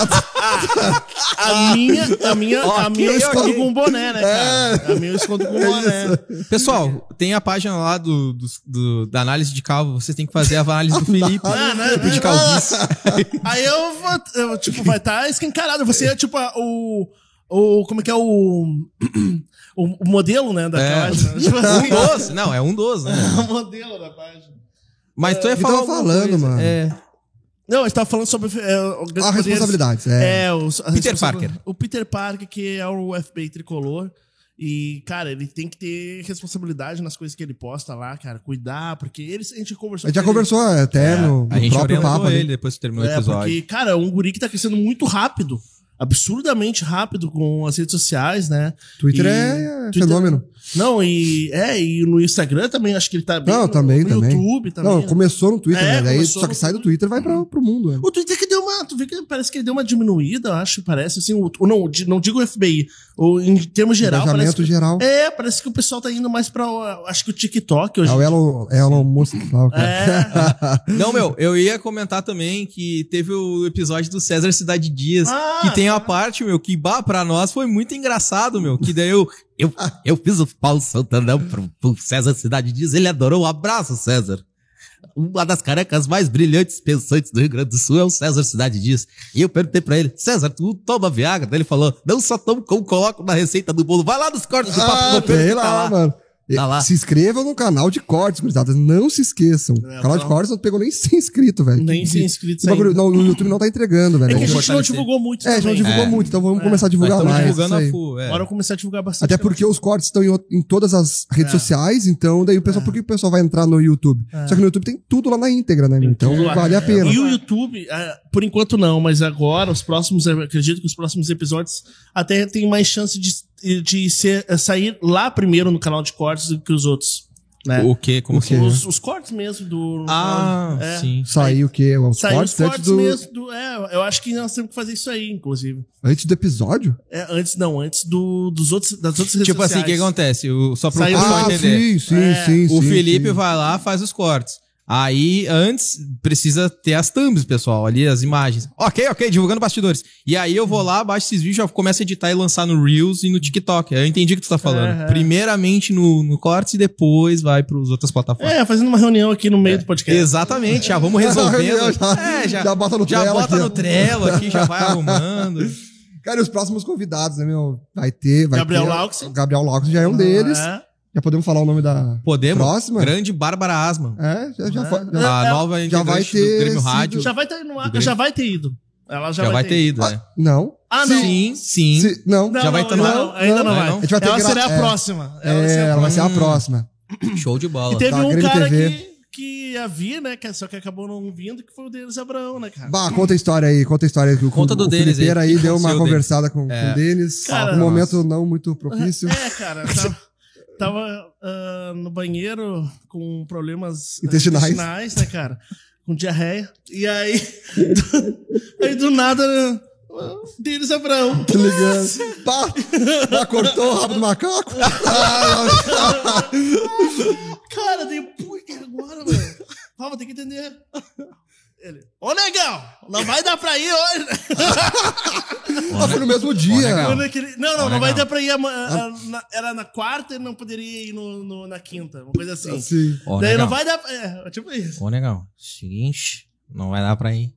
A minha, a minha, a Ok, minha eu escondo ok. com um boné, né, cara? A minha eu escondo com um boné. Pessoal, tem a página lá do, do- do- da análise de calvo. Vocês têm que fazer a análise do Felipe. Ah, né? de calvície. Aí eu vou, eu, tipo, vai estar tá escancarado. Você é, tipo, a- o... O, como é que é o... O, o modelo, né, da É. página. Tipo Um assim, doze. Não, é um doze, né? o modelo da página. Mas tu ia que falar tava alguma falando, coisa. mano? É. Não, a gente tava falando sobre... É, o grandes Ah, poderes. responsabilidades. É. É, os, a Peter responsa- Parker. O Peter Parker, que é o F B I Tricolor. E, cara, ele tem que ter responsabilidade nas coisas que ele posta lá, cara. Cuidar, porque eles, a gente conversou A gente já com ele. conversou até no, A no gente próprio orientou papo. ele ali. depois que terminou o É, episódio. porque, cara, é um guri que tá crescendo muito rápido. Absurdamente rápido com as redes sociais, né? Twitter E- é Twitter- fenômeno. Não, e é, e no Instagram também, acho que ele tá bem. Não, no, também, no também. YouTube também. Não, começou no Twitter, É, né? Daí, começou só que no sai do Twitter e vai pra, pro mundo, né? O Twitter que deu uma. tu vê que parece que ele deu uma diminuída, eu acho, parece, assim, o, o- não, di- não digo o F B I, o, em termos geral, parece Engajamento que, geral. é, parece que o pessoal tá indo mais pra, o- acho que o TikTok hoje. É o Elon, Elon Musk lá, o cara. É, Não, meu, eu ia comentar também que teve o episódio do César Cidade Dias, Ah, que tem a parte, meu, que bah, pra nós foi muito engraçado, meu, que daí eu, Eu, eu fiz o Paulo Santana pro, pro César Cidade Dias, ele adorou. Um abraço, César. Uma das carecas mais brilhantes pensantes do Rio Grande do Sul é o César Cidade Dias. E eu perguntei pra ele, César, tu toma Viagra? Daí ele falou, não só tomo, como coloco na receita do bolo. Vai lá nos cortes do Papo Ah, Copeiro, tem que lá, tá lá. mano. Tá lá. Se inscrevam no canal de cortes, gurizada. Não se esqueçam. É, o canal de não. cortes não pegou nem cem inscritos, velho. nem Que- sem inscritos que bagulho- ainda. não, o YouTube não tá entregando, velho. É que a É, gente não fortalecer. divulgou muito a gente não também. divulgou É. muito, então vamos É. começar a nós divulgar estamos mais. divulgando isso aí. a full, é. Agora eu comecei a divulgar bastante. Até porque os cortes estão em, o- em todas as redes É. sociais, então daí o pessoal, por que o pessoal vai entrar no YouTube? Só que no YouTube tem tudo lá na íntegra, né? meu? Então tudo lá. vale a pena. E o YouTube, ah, por enquanto não, mas agora, os próximos, eu acredito que os próximos episódios até tem mais chance de, de ser, eh, sair lá primeiro no canal de cortes do que os outros. Né? o quê? Como O que quê? Os, os cortes mesmo do. Ah, é. sim. Saiu o quê? Os Saiu cortes os antes cortes do, mesmo do. É, eu acho que nós temos que fazer isso aí, inclusive. antes do episódio? É, antes, não, antes do, dos outros, das outras redes Tipo assim, o sociais. que acontece? O, só pro Saiu- pessoal Ah, entender. sim, sim, É, sim. O sim, Felipe sim. vai lá, faz os cortes. Aí, antes, precisa ter as thumbs, pessoal, ali, as imagens. Ok, ok, divulgando bastidores. E aí eu vou lá, baixo esses vídeos, já começo a editar e lançar no Reels e no TikTok. Eu entendi o que tu tá falando. É, é. Primeiramente no, no cortes e depois vai pros outras plataformas. É, fazendo uma reunião aqui no meio do podcast. Exatamente, já vamos resolvendo. Já- é, já, já bota no já Trello bota aqui, no ó. Trello aqui, já vai arrumando. Cara, e os próximos convidados, né, meu? Vai ter. Vai Gabriel ter, Laux. O Gabriel Laux já é um deles. É. Já podemos falar o nome da Podemos? próxima? Grande Bárbara Asman. É, já, já, É. foi- já- A nova já vai integrante ter do Grêmio sido- Rádio. Já vai ter no ar, Do Grêmio. já vai ter ido. Ela já, Já vai ter ido, né? Não. Ah, não. Sim, sim. Se- não. Não, Já vai não, ter no ainda ar? não, ainda não, Não, vai. não. A gente vai ter Ela gra- será a é. próxima. É, Ela vai ser a ela vai ser a próxima. próxima. Show de bola. E teve da um Grêmio cara T V. que, que ia vir, né? que- Só que acabou não vindo, que foi o Denis Abraão, né, cara? Bah, conta a história aí, conta a história. Que o, Conta do o Denis Felipeira aí, aí que deu uma aconteceu, conversada com, É. com o Denis. Cara, um momento não muito propício. É, cara, eu tava, tava ah, no banheiro com problemas ah, Intestinais. né, cara? Com diarreia. E aí, aí do nada, ah, Denis Abraão. Te ligando. Pá, pá, cortou o rabo do macaco. Cara, dei pô, e agora, velho? Ah, vou ter que entender. Ele, ô negão, não vai dar pra ir hoje. Ah, foi no mesmo dia. Eu não, queria- não, não, Ó, não vai legal. dar pra ir. ama- a- na- era na quarta e não poderia ir no, no- na quinta, uma coisa assim. Assim. Ô, Daí negão. não vai dar. É, tipo isso. Ô, negão. Seguinte, não vai dar pra ir.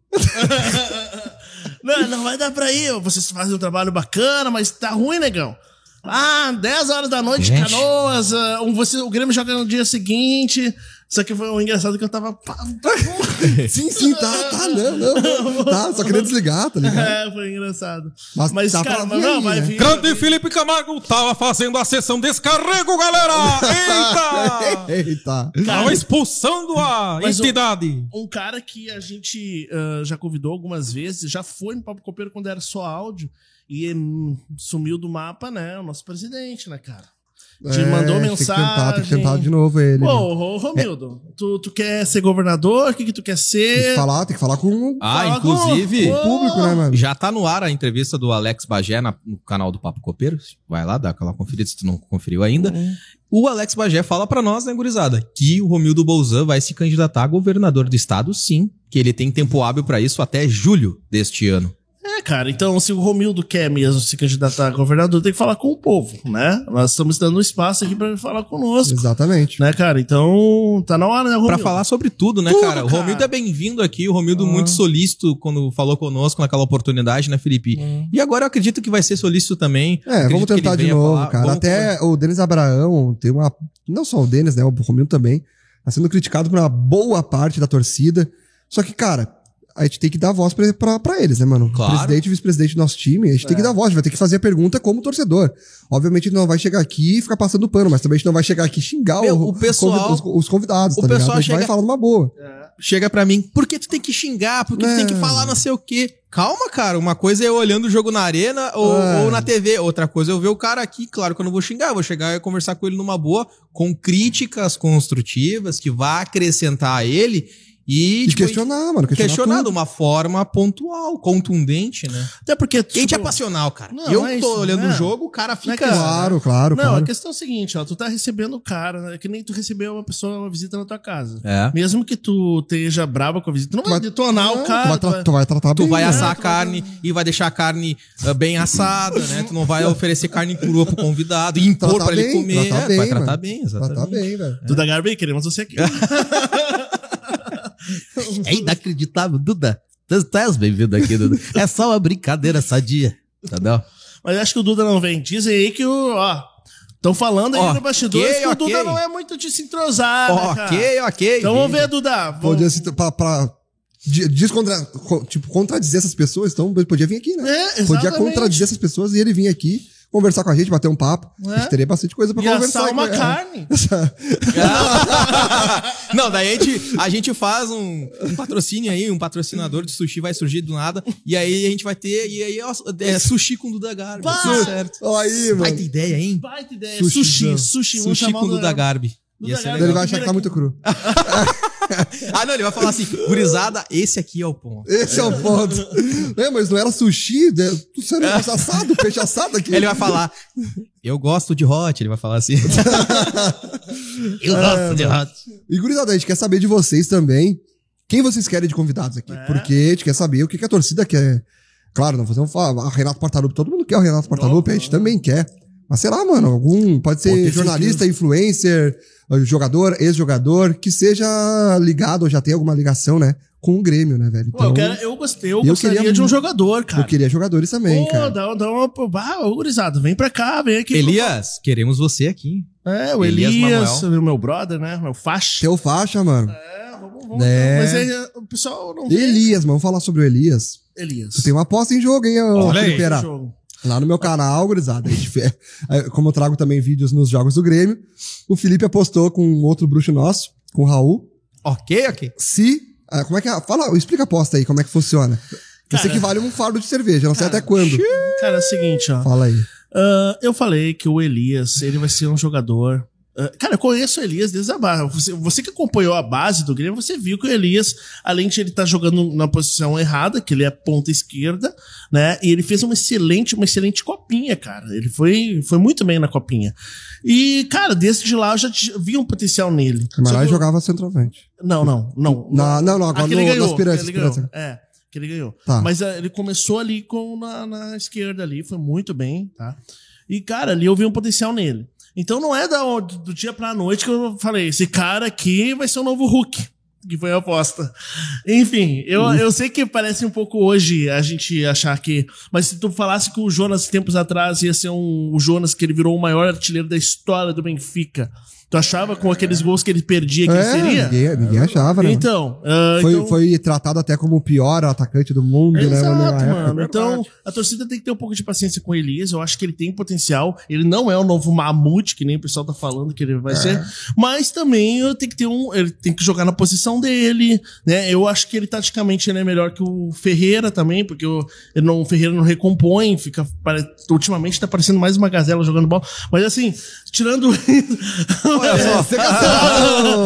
Não, não vai dar pra ir. Vocês fazem um trabalho bacana, mas tá ruim, negão. Ah, dez horas da noite, Gente. Canoas. ah, um, você, o Grêmio joga no dia seguinte. Só que foi um engraçado que eu tava. pá, tá bom. Sim, sim, tá, tá, não, não, não. Tá, só queria desligar, tá ligado? É, foi engraçado. Mas Mas, tá cara, pra mas vir não, aí, vai né? vir. Grande Felipe Camargo tava fazendo a sessão descarrego, galera! Eita! Eita. Tava expulsando a Mas o- entidade. Um cara que a gente ah, já convidou algumas vezes, já foi no Papo Copeiro quando era só áudio, e hum, sumiu do mapa, né? O nosso presidente, né, cara? Te É, mandou tem que mensagem. tentar, tem que tentar de novo ele. Pô, né? ô, Romildo, tu, tu quer ser governador? O que, que tu quer Tem ser? que falar, tem que falar com Ah, Fala inclusive, com- o público, né, mano? já tá no ar a entrevista do Alex Bagé na- no canal do Papo Copeiro. Vai lá, dá aquela conferida se tu não conferiu ainda. O Alex Bagé fala pra nós, né, gurizada, que o Romildo Bolzan vai se candidatar a governador do estado, sim. Que ele tem tempo hábil pra isso até julho deste ano. É, cara, então se o Romildo quer mesmo se candidatar a governador, tem que falar com o povo, né? Nós estamos dando um espaço aqui pra ele falar conosco, Exatamente. né, cara? Então, tá na hora, né, Romildo? Pra falar sobre tudo, né, Tudo, cara? O cara. Romildo é bem-vindo aqui, o Romildo Ah. muito solícito quando falou conosco naquela oportunidade, né, Felipe? E agora eu acredito que vai ser solícito também. É, Acredito vamos que ele tentar de venha novo, falar. cara. Vamos- Até o Denis Abraão tem uma. Não só o Denis, né? O Romildo também. Tá sendo criticado por uma boa parte da torcida. Só que, cara, a gente tem que dar voz pra, pra, pra eles, né, mano? Claro. Presidente e vice-presidente do nosso time, a gente tem que dar voz, a gente vai ter que fazer a pergunta como torcedor. Obviamente a gente não vai chegar aqui e ficar passando pano, mas também a gente não vai chegar aqui e xingar Meu, o, o pessoal- convid- os, os convidados, o tá ligado? pessoal A gente vai chega- falar numa boa. Chega pra mim, por que tu tem que xingar? Por que tu tem que Não. falar não sei o quê? Calma, cara. Uma coisa é eu olhando o jogo na arena ou, É. ou na T V. Outra coisa é eu ver o cara aqui. Claro que eu não vou xingar. Eu vou chegar e conversar com ele numa boa, com críticas construtivas que vá acrescentar a ele. E, E tipo, questionar, mano. Questionar, questionar de tudo. uma forma pontual, contundente, né? Até porque... Quem tipo, é passional, cara. Não, eu é tô isso, olhando né? o jogo, o cara Não é fica... que- Claro, claro, Não, claro. a questão é o seguinte, ó. Tu tá recebendo o cara, né? É que nem tu recebeu uma pessoa, uma visita na tua casa. É. Mesmo que tu esteja brava com a visita, tu não vai vai- detonar Não, o cara. Tu vai, tra- tu vai tratar Tu bem, vai né? assar a tu vai carne e vai deixar a carne ah, bem assada, né? Tu não vai oferecer carne crua pro convidado e impor Tratar pra ele bem, comer. tratar É, bem, vai tratar mano. bem, exatamente. Tratar bem, velho. Duda Garbi, queremos você aqui. É inacreditável, Duda. Tu estás bem-vindo aqui, Duda. É só uma brincadeira sadia, entendeu? Mas acho que o Duda não vem. Dizem aí que o... ó, estão falando aí Ok, no bastidores que o ok. Duda não é muito de se entrosar, né, cara? Ok, ok. Então vamos ver, Duda. Vamos... Podia se, pra, pra di- descontra, co- tipo, contradizer essas pessoas, então ele podia vir aqui, né? É, Podia exatamente. contradizer essas pessoas e ele vir aqui conversar com a gente, bater um papo. É. A gente teria bastante coisa pra E conversar. assar uma com- é. carne. Não, daí a gente, a gente faz um, um patrocínio aí, um patrocinador de sushi vai surgir do nada, e aí a gente vai ter, e aí ó, é sushi com Duda Garbi. Vai! Tudo certo. Ó aí, Vai mano. ter ideia, hein? Baita ideia. Sushi, Sushi, não. sushi. Vamos Sushi chamar com o Duda Garbi. Duda Ia ser Garbi. Ele legal. vai achar que tá muito cru. Ah, não, ele vai falar assim, gurizada, esse aqui é o ponto. Esse é o ponto. É, mas não era sushi, né? Tu sério, peixe assado, peixe assado aqui. Ele vai falar, eu gosto de hot, ele vai falar assim. Eu gosto de hot. E gurizada, a gente quer saber de vocês também. Quem vocês querem de convidados aqui? É. Porque a gente quer saber o que, que a torcida quer. Claro, não fazemos falar. Ah, Renato Portaluppi, todo mundo quer o Renato Portaluppi, a gente também quer. Mas sei lá, mano, algum. Pode ser Pode ter jornalista, influencer, jogador, ex-jogador, que seja ligado ou já tem alguma ligação, né? Com o Grêmio, né, velho? Pô, eu, quero, eu, gostei, eu, eu gostaria queria de um muito- jogador, cara. eu queria jogadores também, Pô, cara. dá, dá uma... Ah, ô, gurizada, vem pra cá, vem aqui. Elias, queremos você aqui. É, o Elias Elias, Manuel. o meu brother, né? Meu faixa. Teu faixa, mano. É, vamos, vamos. É. Mas aí, o pessoal não vê. Elias, mano, vamos falar sobre o Elias. Elias. Tu tem uma aposta em jogo, hein, ô Olha aí. Felipe Era? Jogo. Lá no meu canal, gurizada, a gente fe- aí, como eu trago também vídeos nos jogos do Grêmio, o Felipe apostou com um outro bruxo nosso, com o Raul, Ok, ok. se... ah, como é que é? Fala, explica a aposta aí, como é que funciona. Eu sei Cara, que vale um fardo de cerveja, não sei cara, até quando. Cara, é o seguinte, ó. Fala aí. Ah, eu falei que o Elias, ele vai ser um jogador. ah, cara, eu conheço o Elias desde a base. Você, você que acompanhou a base do Grêmio, você viu que o Elias, além de ele estar jogando na posição errada, que ele é ponta esquerda, né? E ele fez uma excelente, uma excelente copinha, cara. Ele foi, foi muito bem na copinha. E, cara, desde lá eu já t- vi um potencial nele. Mas Só lá que eu- jogava centroavante. Não, não, não. Na- não, não, agora Aquele no- ganhou, na aspirante, aquele ganhou. aspirante. É, que ele ganhou. Tá. Mas ah, ele começou ali com na, na esquerda ali, foi muito bem, tá? E, cara, ali eu vi um potencial nele. Então não é da, do dia pra noite que eu falei, esse cara aqui vai ser o novo Hulk, que foi a aposta. Enfim, eu, eu sei que parece um pouco hoje a gente achar que... Mas se tu falasse que o Jonas, tempos atrás, ia ser um, o Jonas, que ele virou o maior artilheiro da história do Benfica, tu achava com aqueles gols que ele perdia que ele É, seria? ninguém, ninguém achava, né? Então, ah, foi, então- foi tratado até como o pior atacante do mundo, né? Exato, na época. mano. Então, a torcida tem que ter um pouco de paciência com o Elias. Eu acho que ele tem potencial. Ele não é o novo Mamute, que nem o pessoal tá falando que ele vai ser. Mas também eu tenho que ter um. Ele tem que jogar na posição dele, né? Eu acho que ele, taticamente, ele é melhor que o Ferreira também, porque o, ele não, o Ferreira não recompõe. Fica, pare- ultimamente tá parecendo mais uma gazela jogando bola. Mas assim, tirando. Olha só, Você cancelado!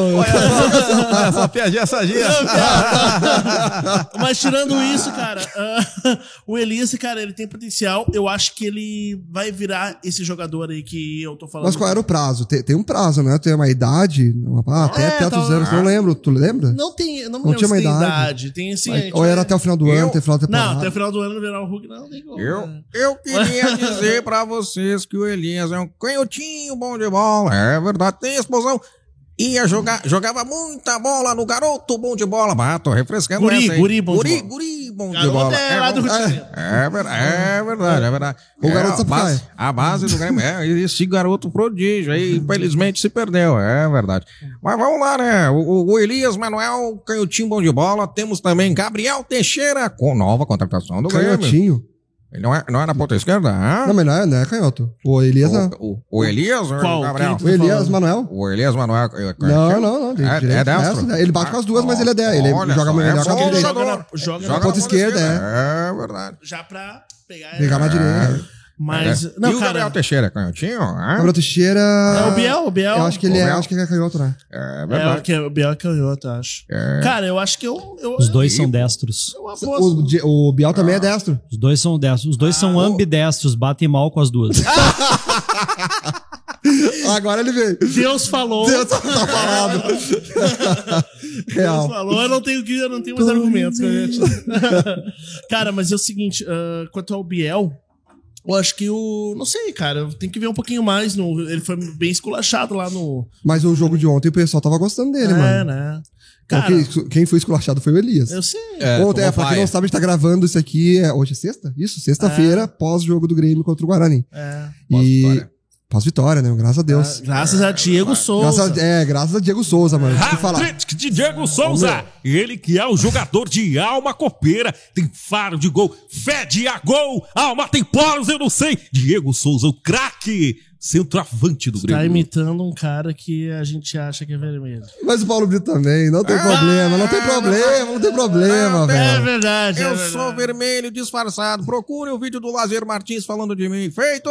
olha só, piadinha sadia. Mas tirando isso, cara, ah, o Elias, cara, ele tem potencial. Eu acho que ele vai virar esse jogador aí que eu tô falando. Mas qual era o prazo? Tem, tem um prazo, né? Tem uma idade, uma- ah, até É, tantos tá- anos, não lembro. Tu lembra? Não tem, não me Não lembro tinha se uma tem idade. idade. Tem assim. a gente Ou era vai- até o final do ano, até o final da temporada? Não, até o final do ano virar o Hulk, não tem como. Eu, né? eu queria dizer pra vocês que o Elias é um canhotinho bom de bola. É verdade, tem explosão. Ia jogar, jogava muita bola no garoto bom de bola. Ah, tô refrescando Guri, essa aí. guri bom de guri, bola. Guri bom de Garoto bola. é lá do bom. Rio de Janeiro. É, ver- é verdade, é verdade. O É, garoto a Sapucaia. base, a base do Grêmio, é, esse garoto prodígio aí, infelizmente se perdeu, é verdade. Mas vamos lá, né? O, o Elias Manuel, canhotinho bom de bola. Temos também Gabriel Teixeira, com nova contratação do Grêmio. Canhotinho. Ele não é, não é na ponta esquerda? hã? Não, mas não é, não é canhoto. O Elias não. O, o, o Elias ou Qual? o Gabriel? Quem O Elias falando? Manuel? O Elias Manuel. é- Não, não, não. de- É, direito, é destro? destro. Ele bate com as duas, mas ele é dez. Ele Olha joga só, melhor é com a bom direita. jogador. Joga na- joga Joga na ponta esquerda, é. É verdade. Já pra pegar. Pegar na direita. Mas, É. não, e o cara... Gabriel Teixeira, canhotinho? Ah? Gabriel Teixeira... É o Biel, o Biel. Eu acho que ele O é, Biel. acho que ele é canhoto, né? É É, o, verdade. que, o Biel é canhoto, eu acho. É. Cara, eu acho que eu... eu Os dois eu, são destros. Eu O, aposto. Di- o Biel também é destro. Os dois são destros. Os dois são ambidestros, batem mal com as duas. Agora ele veio. Deus falou. Deus tá falado. Real. Deus falou, eu não tenho, que- eu não tenho mais argumentos. Gente. Cara, mas é o seguinte, ah, quanto ao Biel... Eu acho que o... Não sei, cara. Tem que ver um pouquinho mais. No, ele foi bem esculachado lá no... Mas o jogo de ontem o pessoal tava gostando dele, é, mano. né? Então, Cara, quem, quem foi esculachado foi o Elias. eu sei. É, Ontem, tomou é, pra quem paia. não sabe, a gente tá gravando isso aqui. É, hoje é sexta? Isso, sexta-feira, pós-jogo do Grêmio contra o Guarani. É. E. Pós-vitória. Pós-vitória, né? Graças a Deus. Graças a Diego Souza. Graças a, é, graças a Diego Souza, mano. Deixa eu falar. Hat-trick de Diego Souza. Ele que é o jogador de alma copeira. Tem faro de gol, fede a gol. Alma tem poros, eu não sei. Diego Souza, o craque. Centroavante do Tá Grêmio. imitando um cara que a gente acha que é vermelho. Mas o Paulo Brito também, não tem problema, não tem problema, não tem problema, É velho. verdade. é Eu verdade. sou vermelho disfarçado. Procure o vídeo do Lazer Martins falando de mim. Feito!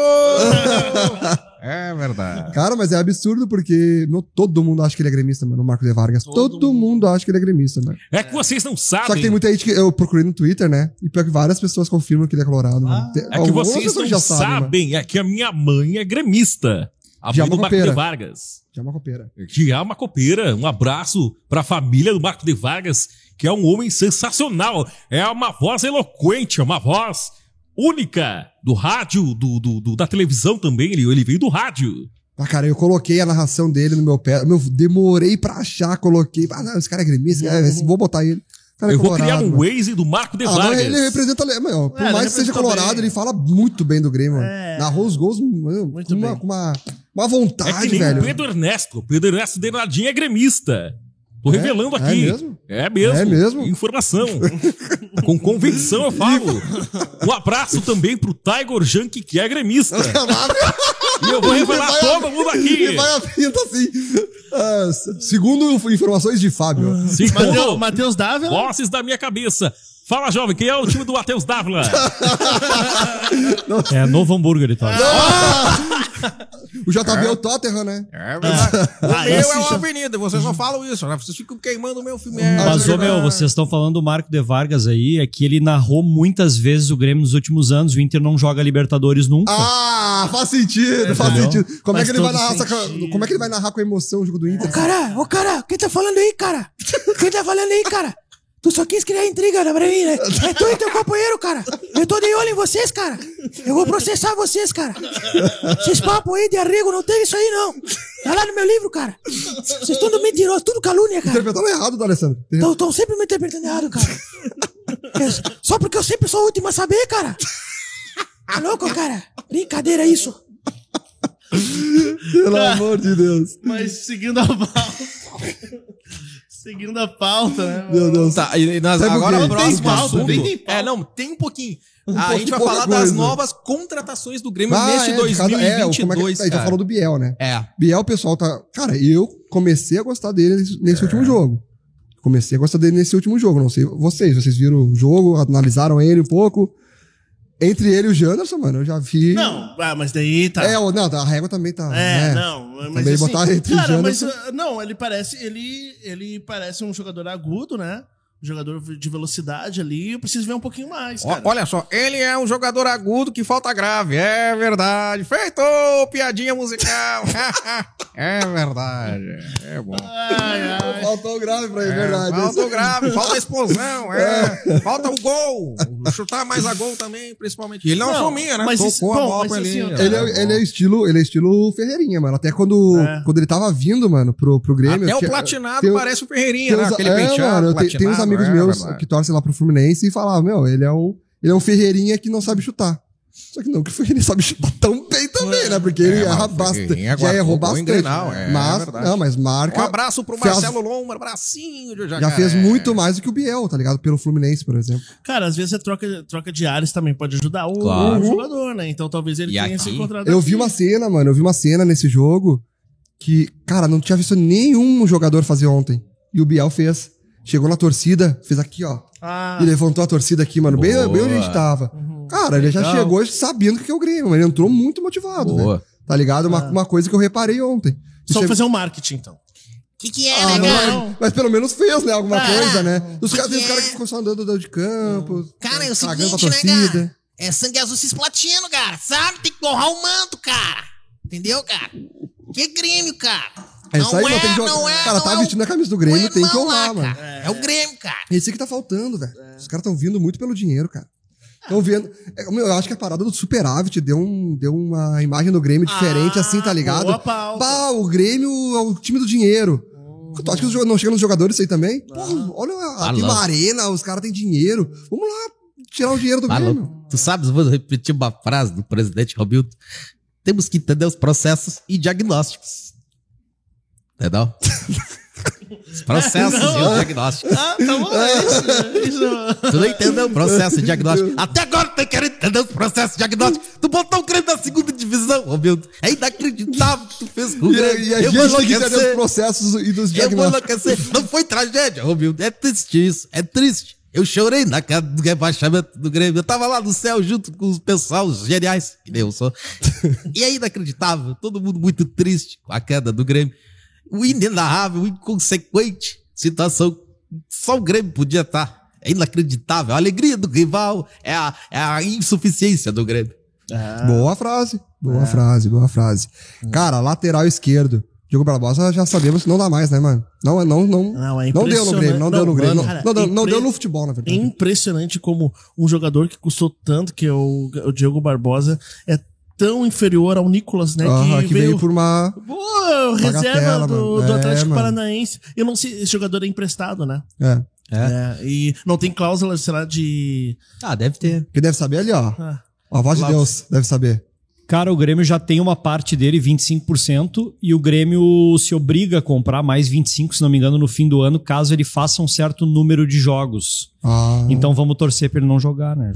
É verdade. Cara, mas é absurdo porque no, todo mundo acha que ele é gremista, mano. O Marco de Vargas. Todo, Todo mundo acha que ele é gremista, mano. É que vocês não sabem. Só que tem muita gente que eu procurei no Twitter, né? E pior que várias pessoas confirmam que ele é colorado, mano. Tem- É que algumas vocês pessoas não já sabem, mano. sabem. É que a minha mãe é gremista. A De mãe do alma Marco de copeira. Vargas. Já é uma copeira. De alma copeira. Um abraço pra família do Marco de Vargas, que é um homem sensacional. É uma voz eloquente, é uma voz única do rádio, do, do- do- da televisão também. Ele, ele veio do rádio. Ah, cara, eu coloquei a narração dele no meu pé. Eu demorei pra achar, coloquei. Ah, não, esse cara é gremista, cara, vou botar ele. O cara é Eu vou colorado, criar um mano. Waze do Marco de Ah, mas Vargas. ele representa. Mano, por É, ele mais que seja representou colorado, bem. ele fala muito bem do Grêmio, mano. É. Narrou os gols mano, Muito com, uma, bem. com uma, uma É vontade, que nem velho. o Pedro Ernesto. O Pedro Ernesto Denadinho é gremista. Tô É? revelando É aqui. mesmo? É mesmo. É mesmo? Informação. Com convicção eu falo. Um abraço também pro Tiger Junk, que é gremista. E eu vou revelar E vai- todo mundo aqui. E vai abrindo assim. ah, segundo informações de Fábio. Mateus, Segundo, Mateus Dávila. vozes da minha cabeça. Fala, jovem, quem é o time do Matheus Dávila? É Novo Hamburgo ele torce. O J B é o Tottenham, né? É verdade. O Ah, meu esse é uma já- avenida, vocês não falam isso, né? Vocês ficam queimando o meu filme. É, Mas, ô, é meu, vocês estão falando do Marco de Vargas aí, é que ele narrou muitas vezes o Grêmio nos últimos anos. O Inter não joga Libertadores nunca. Ah, faz sentido, faz Entendeu? sentido. Como é, Faz que ele vai todo narrar essa, sentido. como é que ele vai narrar com emoção o jogo do Inter? Cara, ô cara, quem tá falando aí, cara? Quem tá falando aí, cara? Tu só quis criar intriga pra mim, né? É tu e teu companheiro, cara. Eu tô de olho em vocês, cara. Eu vou processar vocês, cara. Esses papos aí de arrego, não tem isso aí, não. Tá lá no meu livro, cara. Vocês estão tudo mentirosos, tudo calúnia, cara. Interpretando errado, do Alessandro. Estão sempre me interpretando errado, cara. É só porque eu sempre sou o último a saber, cara. Tá louco, cara? Brincadeira isso. Pelo amor de Deus. Mas seguindo a pauta. seguindo a pauta, né? Meu Deus. Tá, e nós, Sabe por agora quê? o próximo Tem pauta, assunto. tem- tem pauta. É, não, tem um pouquinho. Um a pouquinho, gente vai pouca falar das coisa. novas contratações do Grêmio Ah, neste é, de cada- é, dois mil e vinte e como é que- dois. A gente já cara. falou do Biel, né? É. Biel, o pessoal tá. Cara, eu comecei a gostar dele nesse, nesse último jogo. Comecei a gostar dele nesse último jogo. Não sei vocês, vocês viram o jogo, analisaram ele um pouco. Entre ele e o Janderson, mano, eu já vi. Não, ah, mas daí tá. É, o- não, a régua também tá. É, né? não, mas Também assim, botar entre cara, Janderson- mas ah, não, ele parece, ele, ele parece um jogador agudo, né? Um jogador de velocidade ali, eu preciso ver um pouquinho mais, Ó, cara. olha só, ele é um jogador agudo que falta grave. É verdade. Feito! Piadinha musical. É verdade. É bom. Ai, ai. Faltou o grave pra ele, é É, verdade. falta o grave, falta a explosão, é. Falta o gol. Chutar mais a gol também, principalmente. Ele não, é Não, fominha, né? mas Tocou isso- a bom, bola mas pra assim, ele. ó, Ele é, ele é estilo, ele é estilo Ferreirinha, mano. Até quando, É. quando ele tava vindo, mano, pro, pro Grêmio. Até o tinha- platinado tem- parece o Ferreirinha, tem né? uns- Aquele é, penteado mano, eu te- platinado. tem uns amigos é, meus verdade. que torcem lá pro Fluminense e falavam, meu, ele é um, ele é um Ferreirinha que não sabe chutar. Só que não, que o Ferreirinha sabe chutar tão bem também, né? Porque ele É, erra mas o bastante. Ferreirinha Já agora errou ficou bom em bastante. Grenal, é, mas, é verdade. não, mas marca. Um abraço pro fez- Marcelo Lomba, bracinho de Já jacaré. fez muito mais do que o Biel, tá ligado? Pelo Fluminense, por exemplo. Cara, às vezes a troca, troca de áreas também pode ajudar o, Claro. o jogador, né? Então talvez ele E tenha aqui? se encontrado Eu aqui. vi uma cena, mano, eu vi uma cena nesse jogo que, cara, não tinha visto nenhum jogador fazer ontem. E o Biel fez. Chegou na torcida, fez aqui, ó. Ah, E levantou a torcida aqui, mano. Bem, bem onde a gente tava. Uhum. Cara, ele já Legal. chegou sabendo o que é o Grêmio. Ele entrou muito motivado, Boa. velho. Tá ligado? Uma, uma coisa que eu reparei ontem. Só Chegou- fazer um marketing, então. Que que é, Ah, né, cara? não, mas pelo menos fez, né? Alguma Ah, coisa, né? Os que caras tem que os caras é? que ficam só andando dentro de campo. Cara, é o cagando pra seguinte, né, torcida. cara? É sangue azul cisplatina, cara. Sabe? Tem que honrar o manto, cara. Entendeu, cara? Que Grêmio, cara. É isso aí, não não tem que jogar. não é, Cara, não tá é vestindo o- a camisa do Grêmio, o tem que irmão honrar, lá, mano. cara. É o Grêmio, cara. Esse que tá faltando, velho. Os caras estão vindo muito pelo dinheiro, cara. Estão vendo. É, meu, eu acho que a parada do superávit deu, um, deu uma imagem do Grêmio diferente, Ah, assim, tá ligado? boa pauta. Pá, o Grêmio é o time do dinheiro. Tu acha que os joga- não chega nos jogadores isso aí também? Porra, olha a Alô. Vila Arena, os caras têm dinheiro. Vamos lá tirar o dinheiro do Grêmio. Maluco, tu sabes, eu vou repetir uma frase do presidente Romildo. Temos que entender os processos e diagnósticos. Entendeu? Os processos e os diagnósticos. Ah, tá bom, é isso. É isso. Tu não entendeu o processo de diagnóstico. Até agora tu tá querendo entender os processos de diagnóstico. Tu botou o Grêmio na segunda divisão, Romildo. É inacreditável o que tu fez com o E, Grêmio. e a Eu vou gente tem que entender os enlouquecer. processos e dos Eu vou diagnósticos. enlouquecer. Não foi tragédia, Romildo. É triste isso. É triste. Eu chorei na casa do rebaixamento do Grêmio. Eu tava lá no céu junto com os pessoal, os geniais, que nem eu sou. E é inacreditável. Todo mundo muito triste com a queda do Grêmio. O inenarrável, o inconsequente situação. Só o Grêmio podia estar. É inacreditável. A alegria do rival é a, é a insuficiência do Grêmio. Boa frase. Boa frase, boa frase. Cara, lateral esquerdo. Diogo Barbosa já sabemos que não dá mais, né, mano? Não, não, não. Não, é não deu no Grêmio, não, impressionante. deu no Não, Grêmio. Não, cara, não, deu- não impre- deu no futebol, na É verdade. impressionante como um jogador que custou tanto, que é o, o Diogo Barbosa, é tão inferior ao Nicolas, né? Aham, que, que veio por uma. Pô, reserva bagatela, do, mano. do É, Atlético mano. Paranaense. Eu não sei, esse jogador é emprestado, né? É. É, e não tem cláusula, sei lá, de. Ah, deve ter. Que deve saber ali, ó. Ah, A voz de Lá- Deus, deve saber. Cara, o Grêmio já tem uma parte dele, vinte e cinco por cento, e o Grêmio se obriga a comprar mais vinte e cinco por cento, se não me engano, no fim do ano, caso ele faça um certo número de jogos. Ah. Então vamos torcer pra ele não jogar, né?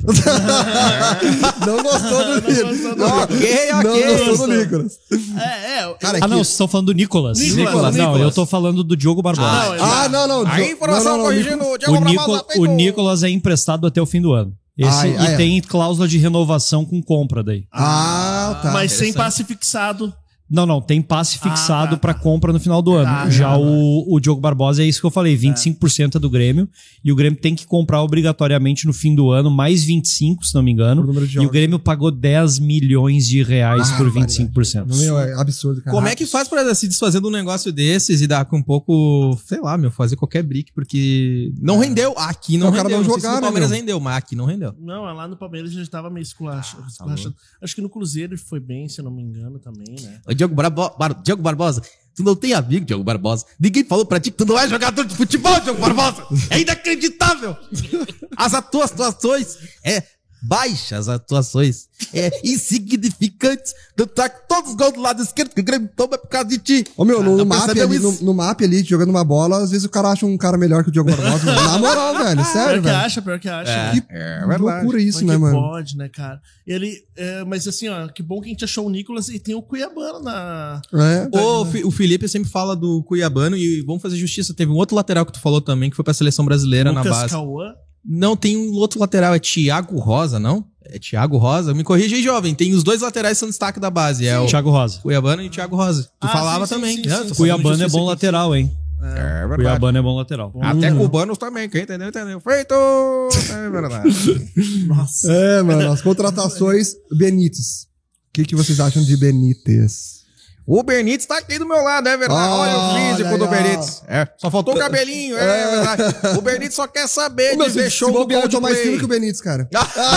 Não gostou do Nicolas. Não, Ok, não ok. gostou do Nicolas. É, é. Cara, Ah, que- não, vocês estão falando do Nicolas. Nicolas, Não, Nicolas. eu tô falando do Diogo Barbosa. Não, é- Ah, não, não. A informação não, não, não, corrigindo Nicolas- o Diogo o, Barbosa Nico, feito- o Nicolas é emprestado até o fim do ano. Esse, Ah, e ah, é. tem cláusula de renovação com compra daí. Ah, tá. mas sem passe fixado. Não, não, tem passe fixado Ah, tá, pra tá. compra no final do ano. Tá, Já tá, o, o Diogo Barbosa é isso que eu falei, vinte e cinco por cento é do Grêmio, e o Grêmio tem que comprar obrigatoriamente no fim do ano, mais vinte e cinco, se não me engano, Por número de e o jogos. Grêmio pagou dez milhões de reais por vinte e cinco por cento. Meu, é absurdo, cara. Como é que faz pra se desfazer de um negócio desses e dar com um pouco, sei lá, meu, fazer qualquer brick, porque não rendeu. Aqui não O cara rendeu. não Não sei se jogar, no né, Palmeiras meu? rendeu, mas aqui não rendeu. Não, lá no Palmeiras já tava meio esculacho- esculachado. Acho que no Cruzeiro ele foi bem, se eu não me engano, também, né? Ô, Diogo, Barbo- Bar- Diogo Barbosa, tu não tem amigo, Diogo Barbosa. Ninguém falou pra ti que tu não é jogador de futebol, Diogo Barbosa. É inacreditável. As tuas atuações é baixas, atuações é insignificantes. Tanto é que todos os gols do lado esquerdo que o Grêmio toma é por causa de ti. Ô, meu, no, Ah, map percebeu ali, no, isso? no map ali, jogando uma bola, às vezes o cara acha um cara melhor que o Diogo Barbosa. Na moral, velho, sério, Pior que velho. acha, pior que acha. Que loucura isso, Mas né, que mano? pode, né, cara? Ele, é, mas assim, ó, que bom que a gente achou o Nicolas e tem o Cuiabano na... É. O, Fi- o Felipe sempre fala do Cuiabano e vamos fazer justiça. Teve um outro lateral que tu falou também, que foi pra seleção brasileira na Lucas base. Cauã. Não, tem um outro lateral, é Thiago Rosa, não? É Thiago Rosa? Me corrija aí, jovem. Tem os dois laterais que são destaque da base. É o Thiago Rosa. Cuiabano e o Thiago Rosa. Tu Ah, falava sim, sim, também. sim, né? sim, Tô sim. fazendo Cuiabano é justiça bom aqui. lateral, hein? É verdade. Cuiabano é bom lateral. Até cubanos também, quem entendeu, entendeu. Feito! É verdade. Nossa. É, mano, as contratações Benítez. O que, que vocês acham de Benítez? O Benítez tá aqui do meu lado, é verdade. Olha o físico Olha do aí, ó. Benítez. É, só faltou o cabelinho, é, verdade. O Benítez só quer saber Ô, meu, de se, ver se show do bobear, eu tô mais Coldplay. fino que o Benítez, cara.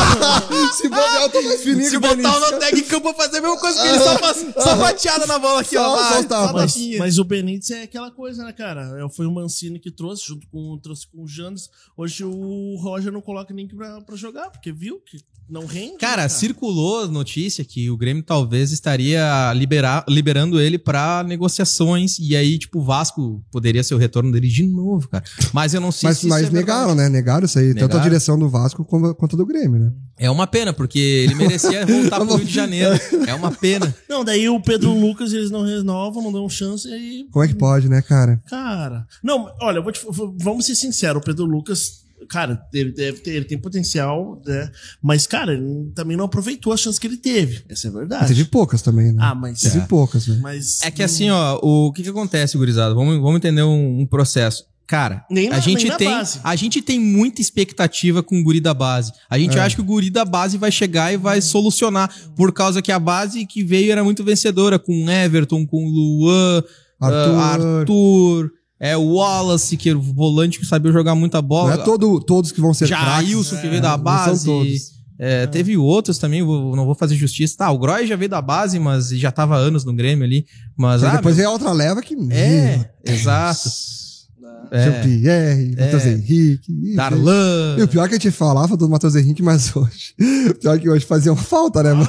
Se bobear, eu tô mais fininho Se que o botar Benítez. o Noteg em campo, eu vou fazer a mesma coisa que ele, só, faz, só fatiada na bola aqui, ó. Só- vai, só os tapas. só Mas, tapinha. mas o Benítez é aquela coisa, né, cara? É, Foi o Mancini que trouxe, junto com, trouxe com o Jandes. Hoje o Roger não coloca nem pra, pra jogar, porque viu que não rende. Cara, né, circulou notícia que o Grêmio talvez estaria liberar, liberando ele pra negociações e aí, tipo, o Vasco poderia ser o retorno dele de novo, cara. Mas eu não sei Mas, se mas isso é negaram, verdade. né? Negaram isso aí. Tanto a Negaram? direção do Vasco como- quanto a do Grêmio, né? É uma pena, porque ele merecia voltar pro Rio de Janeiro. É uma pena. Não, daí o Pedro Lucas eles não renovam, não dão chance e aí. Como é que pode, né, cara? Cara. Não, olha, eu vou te- vou- vamos ser sinceros, o Pedro Lucas cara, ele deve ter, ele tem potencial, né? Mas, cara, ele também não aproveitou a chance que ele teve. Essa é a verdade. Teve poucas também, né? Ah, mas... Teve é. poucas, né? Mas, É que assim, ó, o que que acontece, gurizada? Vamos, vamos entender um, um processo. Cara, Nem na- a, gente nem na tem, base. a gente tem muita expectativa com o guri da base. A gente É. acha que o guri da base vai chegar e vai solucionar, por causa que a base que veio era muito vencedora, com Everton, com Luan, Arthur. ah, Arthur, é, o Wallace, que era o volante que sabia jogar muita bola. Não é todo, todos que vão ser Jailson, que veio da não base. são todos. É, teve outros também, vou- não vou fazer justiça. Tá, o Groy já veio da base, mas já tava há anos no Grêmio ali. Mas, Mas ah, depois meu, veio a outra leva que... é, exato. É. Jean-Pierre, Matheus É. Henrique... ih, Darlan. E o pior é que a gente falava do Matheus Henrique, mas hoje... O pior é que hoje fazia uma falta, né, mano?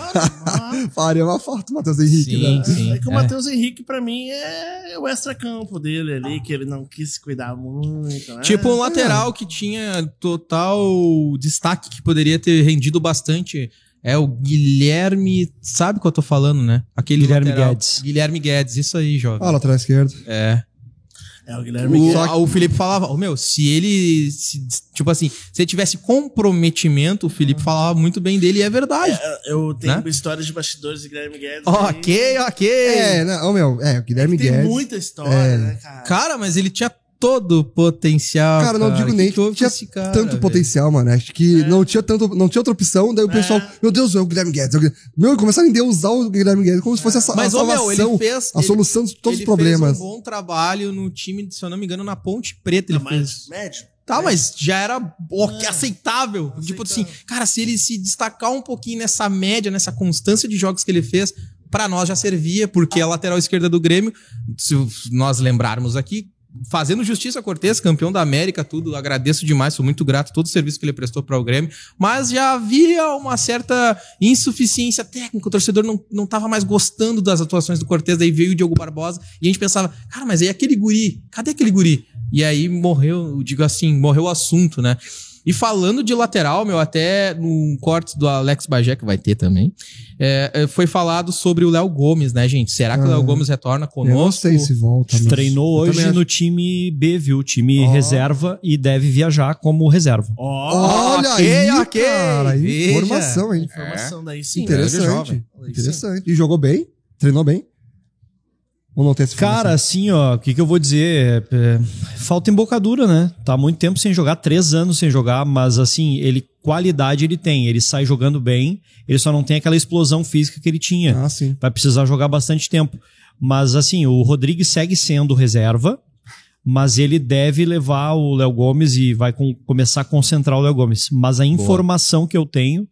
Faria uma falta o Matheus Henrique, Sim, né? sim. É que o é. Matheus Henrique, pra mim, é o extra-campo dele ali, que ele não quis se cuidar muito, né? Tipo um lateral que tinha total destaque, que poderia ter rendido bastante. É o Guilherme. Sabe o que eu tô falando, né? Aquele Guilherme lateral. Guedes. Guilherme Guedes, isso aí, jovem. Ah, lateral esquerdo. É. É o Guilherme O, Guedes. o Felipe falava, oh, meu, se ele. se- tipo assim, se ele tivesse comprometimento, o Felipe falava muito bem dele e é verdade. Eu tenho Né? histórias de bastidores de Guilherme Guedes. Ok, ok. É, não, meu, é, o Guilherme Tem Guedes... muita história, é. né, cara? Cara, mas ele tinha todo o potencial. Cara, não digo Que nem que houve que tinha com esse cara, tanto velho? potencial, mano. Acho que não tinha tanto, não tinha outra opção, daí o pessoal, meu Deus, é o Guilherme Guedes. É o Guilherme... Meu, começaram a endeusar o Guilherme Guedes como se fosse a, sa- Mas, a ô, meu, salvação, ele fez. a ele- solução de todos ele os problemas. fez um bom trabalho no time, se eu não me engano, na Ponte Preta. Ele Não, fez. mas médio. Tá, mas já era ok, aceitável. Tipo assim, cara, se ele se destacar um pouquinho nessa média, nessa constância de jogos que ele fez, pra nós já servia, porque a lateral esquerda do Grêmio, se nós lembrarmos aqui, fazendo justiça a Cortez, campeão da América, tudo, agradeço demais, sou muito grato a todo o serviço que ele prestou para o Grêmio, mas já havia uma certa insuficiência técnica, o torcedor não, não tava mais gostando das atuações do Cortez, daí veio o Diogo Barbosa, e a gente pensava, cara, mas aí aquele guri, cadê aquele guri? E aí morreu, digo assim, morreu o assunto, né? E falando de lateral, meu, até no corte do Alex Bagé, que vai ter também, é, é, foi falado sobre o Léo Gomes, né, gente? Será que o Léo Gomes retorna conosco? Eu não sei se volta. mas- Treinou Eu hoje também no acho. time B, viu? Time Ó. reserva e deve viajar como reserva. Ó, Olha ok, aí, ok, cara, veja. informação, hein? informação daí sim. Interessante, jovem. interessante. E jogou bem? Treinou bem? Ou não tem essa informação? Cara, assim, ó, o que, que eu vou dizer? É, é, falta embocadura, né? Tá há muito tempo sem jogar, três anos sem jogar, mas assim, ele qualidade ele tem, ele sai jogando bem, ele só não tem aquela explosão física que ele tinha. Ah, sim. Vai precisar jogar bastante tempo. Mas assim, o Rodrigues segue sendo reserva, mas ele deve levar o Léo Gomes e vai com- começar a concentrar o Léo Gomes. Mas a informação que eu tenho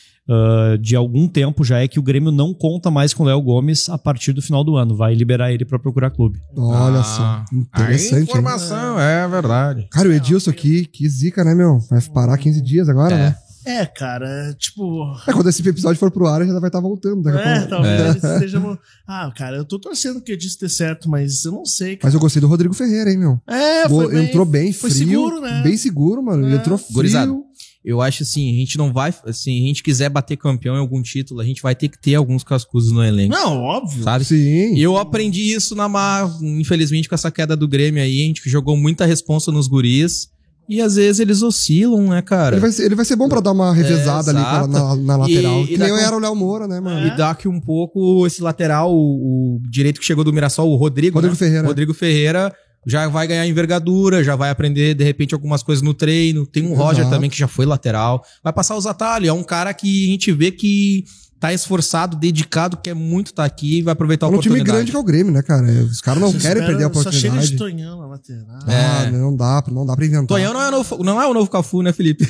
uh, de algum tempo já é que o Grêmio não conta mais com o Léo Gomes a partir do final do ano. Vai liberar ele para procurar clube. Olha Ah, só, a interessante, hein? informação, é verdade. Cara, o Edilson aqui, que zica, né, meu? Vai parar quinze dias agora, É. né? É, cara, tipo... É, quando esse episódio for pro ar, já vai estar voltando daqui a É, pouco. talvez estejamos... Ah, cara, eu tô torcendo que disse ter certo, mas eu não sei, cara. Mas eu gostei do Rodrigo Ferreira, hein, meu? É, Boa, foi bem, entrou bem foi frio. seguro, né? Bem seguro, mano. É. Entrou frio. Gurizada, eu acho assim, a gente não vai, assim, a gente quiser bater campeão em algum título, a gente vai ter que ter alguns cascudos no elenco. Não, óbvio. Sabe? Sim. E eu aprendi isso na mar, infelizmente, com essa queda do Grêmio aí, a gente jogou muita responsa nos guris. E às vezes eles oscilam, né, cara? Ele vai, ser, ele vai ser bom pra dar uma revezada ali exato. na, na lateral. E- que e nem dá eu com- era o Léo Moura, né, mano? E dá que um pouco esse lateral, o, o direito que chegou do Mirassol, o Rodrigo. Rodrigo né? Ferreira. Rodrigo Ferreira já vai ganhar envergadura, já vai aprender, de repente, algumas coisas no treino. Tem um Exato. Roger também que já foi lateral. Vai passar os atalhos. É um cara que a gente vê que tá esforçado, dedicado, quer muito estar aqui e vai aproveitar a É um time oportunidade. grande que é o Grêmio, né, cara? Os caras não Só querem espera- perder a Só chega de oportunidade. Tonhão na lateral. Ah, É. não dá, não dá pra inventar. Tonhão não é, o novo, não é o novo Cafu, né, Felipe?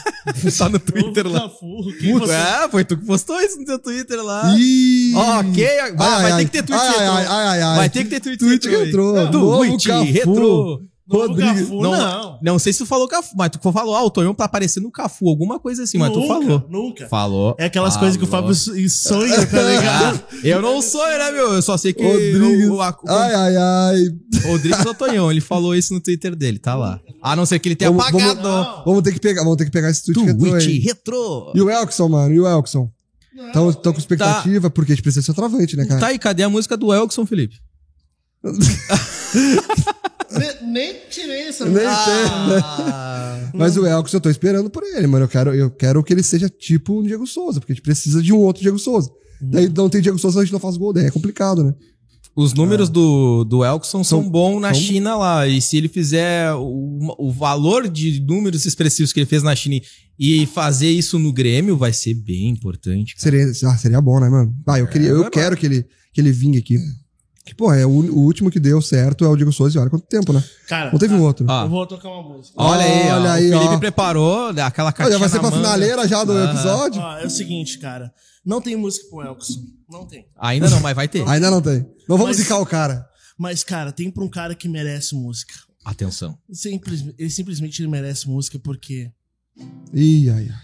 tá no Twitter Novo lá. Cafu, quem Puta, você- é, foi tu que postou isso no teu Twitter lá. Ih! Ok, vai, Ai, vai ai, ter que ter tweet ai, retrô. ai, ai, ai, ai. Vai ter que ter tweet, Tweet retrô. retrô. aí. Novo Tweet Cafu. retrô. Novo Rodrigo. Cafu, Não, não. não sei se tu falou Cafu, mas tu falou, ah, o Tonhão tá parecendo um Cafu, alguma coisa assim, mas tu Nunca, falou. Nunca. Falou. É aquelas Falou. coisas que o Fábio sonha, tá ligado? Ah, eu não sou, né, meu? Eu só sei que Rodrigues. o, o, a- o- Ai, ai, ai. Rodrigues ou Tonhão, ele falou isso no Twitter dele, tá lá. A não ser que ele tenha Vamos, vamos, apagado. vamos ter que pegar, vamos ter que pegar esse tweet retrô Tweet aí. retrô. E o Elkson, mano, e o Elkson? Tão, tão com expectativa, porque a gente precisa ser travante, né, cara? Tá aí, cadê a música do Elkson, Felipe? nem, nem tirei essa Nem ah. tem, né? Mas o Elkson, eu tô esperando por ele, mano. Eu quero, eu quero que ele seja tipo um Diego Souza, porque a gente precisa de um outro Diego Souza. Uhum. Daí não tem Diego Souza, a gente não faz gol. Daí é complicado, né? Os números é. do, do Elkson são, são bons na são... China lá. E se ele fizer o, o valor de números expressivos que ele fez na China e fazer isso no Grêmio, vai ser bem importante. Seria, ah, seria bom, né, mano? Ah, eu, queria, é, eu quero que ele, que ele vingue aqui. Que, pô, é o, o último que deu certo é o Diego Souza. E olha quanto tempo, né? Cara, não teve tá, um outro. Ah. Eu vou tocar uma música. Olha aí, olha ó, aí, o Felipe ó. preparou aquela caixinha. Olha, vai ser pra manga. finaleira já do ah. episódio. Ó, é o seguinte, cara. Não tem música pro Elkson. Não tem. Ainda não, mas vai ter. Ainda não tem. Não vamos mas, zicar o cara. Mas, cara, tem pra um cara que merece música. Atenção. Simples, ele simplesmente ele merece música porque... Ih, ai, ai.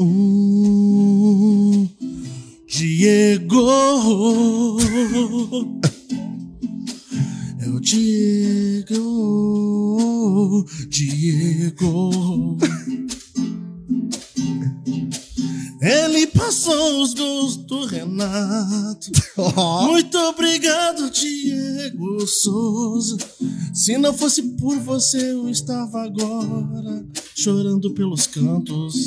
Hum, Diego... É o Diego... Diego... Ele passou os gols do Renato. Oh. Muito obrigado, Diego Souza. Se não fosse por você, eu estava agora chorando pelos cantos.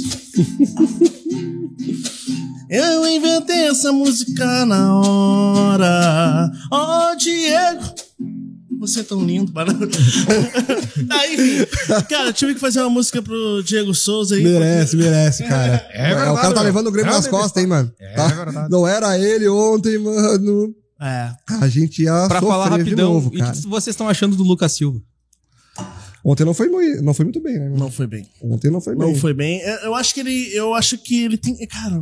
Eu inventei essa música na hora. Oh, Diego, você é tão lindo, para. Tá, enfim. Cara, tive que fazer uma música pro Diego Souza aí. Merece, porque... merece, cara. É verdade, o cara tá levando o Grêmio é nas costas, hein, mano. É tá? verdade. Não era ele ontem, mano. É. A gente ia pra sofrer falar rapidão, de novo, cara. E o que vocês estão achando do Lucas Silva? Ontem não foi, muito, não foi muito bem, né, mano? Não foi bem. Ontem não foi não bem. Não foi bem. Eu acho que ele. Eu acho que ele tem. Cara.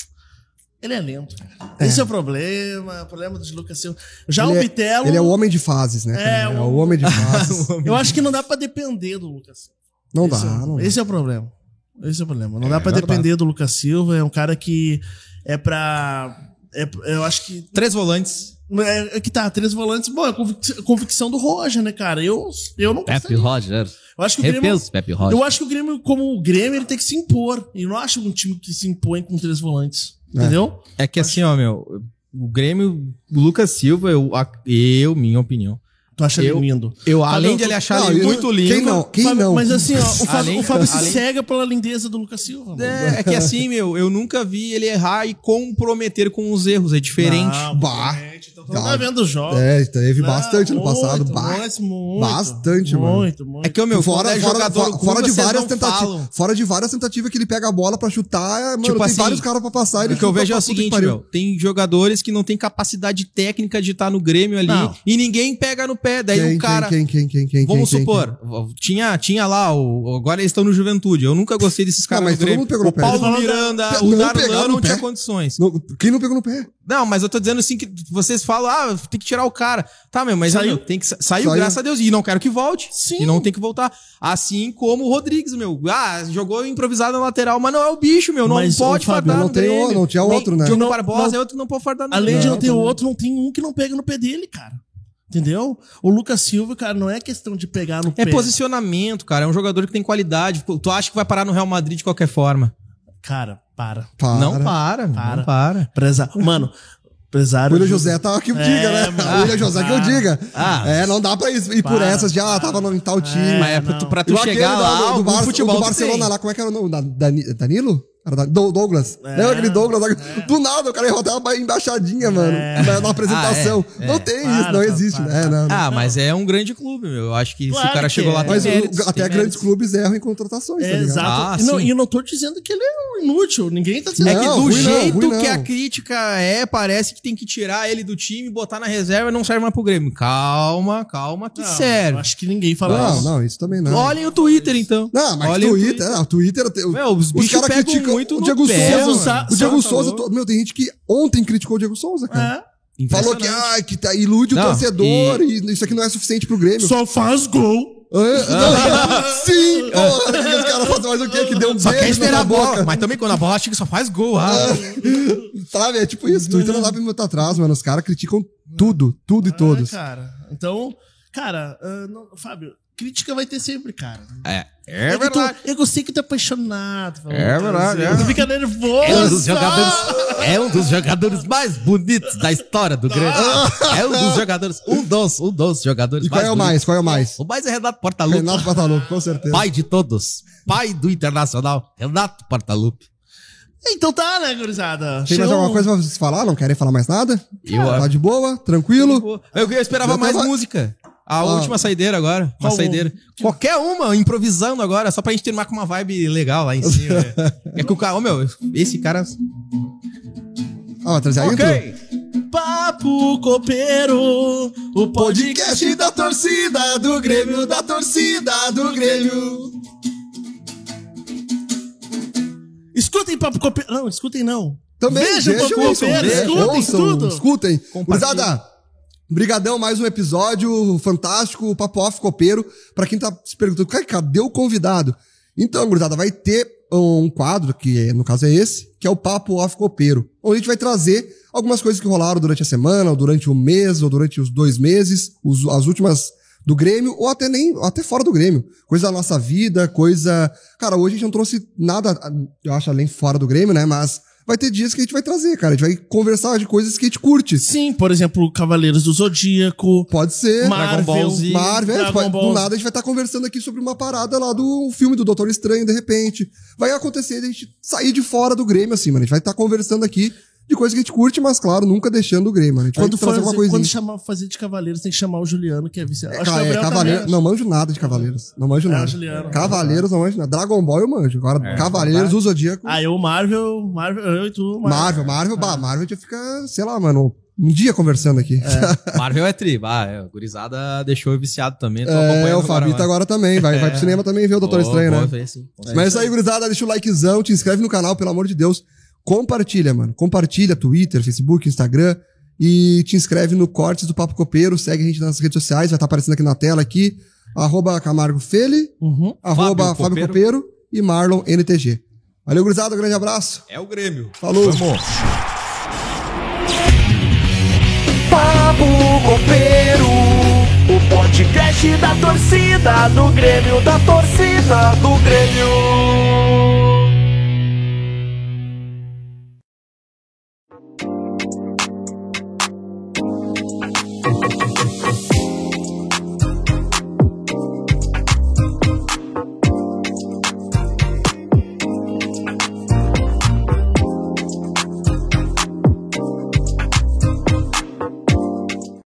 Ele é lento. É. Esse é o problema. O problema do Lucas Silva. Já ele o é, Bitelo. Ele é o homem de fases, né? Cara? É, o... é o homem de fases. Eu acho que não dá pra depender do Lucas Silva. Não esse dá, é, não Esse dá. é o problema. Esse é o problema. Não é, dá pra verdade. depender do Lucas Silva. É um cara que é pra. É, eu acho que. Três volantes. É, é que tá, três volantes. Bom, é convic- convicção do Roger, né, cara? Eu, eu não Pepe Roger. Eu acho que o Grêmio, Repenso, Pepe Roger. eu acho que o Grêmio, como o Grêmio, ele tem que se impor. E eu não acho um time que se impõe com três volantes. É. Entendeu? É que assim, ó, meu, o Grêmio, o Lucas Silva, eu, eu minha opinião. Tu acha eu, ele lindo? Eu, além de ele achar não, ele eu, muito lindo. Quem não? Quem Fábio, não? Mas assim, ó, o Fábio, além, o Fábio se além, cega pela lindeza do Lucas Silva. Mano. É, é que assim, meu, eu nunca vi ele errar e comprometer com os erros. É diferente. Não, bah. Então tu não tá vendo os jogos. É, teve não, bastante no muito, passado. Bah. Muito, muito, bastante, mano. Muito, muito. É que o meu fora, é fora, jogador fora, fora de várias tentativas. Fora de várias tentativas que ele pega a bola pra chutar, mano, tipo tem assim, vários caras pra passar. Ele o que eu vejo é o seguinte, meu, tem jogadores que não tem capacidade técnica de estar no Grêmio ali não. e ninguém pega no pé. Daí quem, o cara. Quem, quem, quem, quem, Vamos quem, supor, quem, quem? Tinha, tinha lá, o, agora eles estão no Juventude. Eu nunca gostei desses caras não, mas no Grêmio. Todo mundo pegou no o pé. Paulo Miranda, não, o Darlan não pé. tinha condições. Não, quem não pegou no pé? Não, mas eu tô dizendo assim que vocês falam, ah, tem que tirar o cara. Tá, meu, mas saiu, meu, tem que, saiu, saiu, graças a Deus. E não quero que volte. Sim. E não tem que voltar. Assim como o Rodrigues, meu. Ah, jogou improvisado na lateral, mas não é o bicho, meu. Não mas, pode Fábio, fardar não no tem Grêmio. o, não tinha outro, Nem, né? Diogo não, Barbosa não, é outro que não pode fardar no Além Grêmio. de não ter o outro, não tem um que não pega no pé dele, cara. Entendeu? O Lucas Silva, cara, não é questão de pegar no É pé. posicionamento, cara. É um jogador que tem qualidade. Tu acha que vai parar no Real Madrid de qualquer forma? Cara, para. Para. Não para, Para. não para. Preza... Mano, empresário. O William José tá que eu diga, É, né? mano. O William José que eu diga. Ah. É, não dá pra ir, ir por Para, essas de, ah, para. tava no, em tal time. Mas é pra não. tu, pra tu Igual chegar aquele lá, do, do, o Bar, futebol do tu Barcelona tem. lá, como é que era o nome? Da, Dani- Danilo? Era da- Do, Douglas. É. Lembra aquele Douglas? Do nada, o cara ia rodar uma embaixadinha, mano. Na, na apresentação. Ah, é, é. Não tem Para, isso, não para, existe, para, né? para. Não, não. Ah, mas é um grande clube, meu. Eu acho que Claro se o cara que chegou é. lá, tem Mas o- méritos, até tem grandes méritos. clubes erram em contratações, tá É, ligado? exato. Ah, e, não, sim. e eu não tô dizendo que ele é um inútil. Ninguém tá dizendo É que Não, do ruim não, jeito ruim não. que a crítica é, parece que tem que tirar ele do time, botar na reserva e não serve mais pro Grêmio. Calma, calma, que Não, serve. eu acho que ninguém fala Não, isso. não, isso também não. Olhem o Twitter, então. Não, mas Olhem o o Twitter, ah, o Twitter, o- Meu, os os bichos caras pegam criticam muito o no Diego pé, Souza. mano. O Diego Só Souza, falou. to- meu, tem gente que ontem criticou o Diego Souza, cara. É. Falou que, ah, que tá, ilude o Não, torcedor e... isso aqui não é suficiente pro Grêmio. Só faz gol. Ah, não, sim, porra, que os caras fazem mais o quê? Que deu um Só quer beijo esperar na a bola. boca. Mas também quando a bola chega, só faz gol. Ah. Sabe, é tipo isso. Twitter não dá pra botar atrás, mano. Os caras criticam tudo, tudo e todos. É, cara. Então, cara, uh, não, Fábio, crítica vai ter sempre, cara. É, é, É que tu, verdade. eu sei que tu é apaixonado. É verdade, é. Tu fica nervoso. É um dos jogadores, é um dos jogadores mais bonitos da história do Grêmio. É um dos jogadores, um dos, um dos jogadores E qual mais é o bonitos. mais? Qual é o mais? O mais é Renato Portaluppi. Renato Portaluppi, com certeza. Pai de todos. Pai do Internacional. Renato Portaluppi. Então tá, né, gurizada? Tem mais Chegou alguma um- coisa pra vocês falar? Não querem falar mais nada? Eu, Tá de boa? Tranquilo? Eu, eu esperava Já mais tava- música. A Ah. última saideira agora. Uma Qual- saideira. Qualquer uma, improvisando agora, só pra gente terminar com uma vibe legal lá em cima. né? É que o cara, ô meu, esse cara. Ah, vai trazer a intro? Ok! Papo Copeiro, o podcast da torcida do Grêmio, da torcida do Grêmio. Escutem Papo Copeiro. Não, escutem não. Também, Vejam vejam Papo isso, Copeiro, vejam, escutem ouçam, tudo. Escutem. Compartilhem. Gurizada, brigadão, mais um episódio fantástico, o Papo Off Copeiro. Pra quem tá se perguntando, "Cara, cadê o convidado?" Então, gurizada, vai ter um quadro, que é, no caso é esse, que é o Papo Off Copeiro, onde a gente vai trazer algumas coisas que rolaram durante a semana, ou durante o mês, ou durante os dois meses, os- as últimas do Grêmio, ou até nem, até fora do Grêmio. Coisa da nossa vida, coisa... Cara, hoje a gente não trouxe nada, eu acho, além fora do Grêmio, né? Mas vai ter dias que a gente vai trazer, cara. A gente vai conversar de coisas que a gente curte. Sim, por exemplo, Cavaleiros do Zodíaco, Pode ser. Marvel, Ball Z. Marvel, é, Dragon pode- Ball. do nada a gente vai estar conversando aqui sobre uma parada lá do filme do Doutor Estranho, de repente. Vai acontecer de a gente sair de fora do Grêmio, assim, mano. A gente vai estar conversando aqui de coisas que a gente curte, mas, claro, nunca deixando o Grêmio, mano. A gente Quando, vai trazer for, alguma coisinha. quando chamar, fazer de Cavaleiros, tem que chamar o Juliano, que é viciado. É, Acho que o ca- é, Gabriel Cavaleiro, também. não manjo nada de Cavaleiros. Não manjo É, nada. o Juliano. Cavaleiros não manjo nada. Dragon Ball eu manjo. Agora, É, Cavaleiros, o Zodíaco. Ah, eu, Marvel, Marvel, eu e tu, Marvel, Marvel, bah, Marvel a gente fica, sei lá, mano, um dia conversando aqui. Marvel é tri. Ah, é, a gurizada deixou eu viciado também. Tô É, acompanhando o Fabito agora também. Vai, vai pro cinema também ver o Doutor Vou- Estranho, vou né? ver, sim. Mas é isso aí, gurizada. Deixa o likezão, te inscreve no canal, pelo amor de Deus. Compartilha, mano. Compartilha Twitter, Facebook, Instagram. E te inscreve no Cortes do Papo Copeiro. Segue a gente nas redes sociais, vai estar aparecendo aqui na tela aqui. Arroba Camargo Feli, Uhum. arroba Fábio Fábio Copeiro. Copeiro e Marlon N T G. Valeu, gurizada. Um grande abraço. É o Grêmio. Falou. Vamos. Papo Copeiro, o podcast da torcida do Grêmio, da torcida do Grêmio.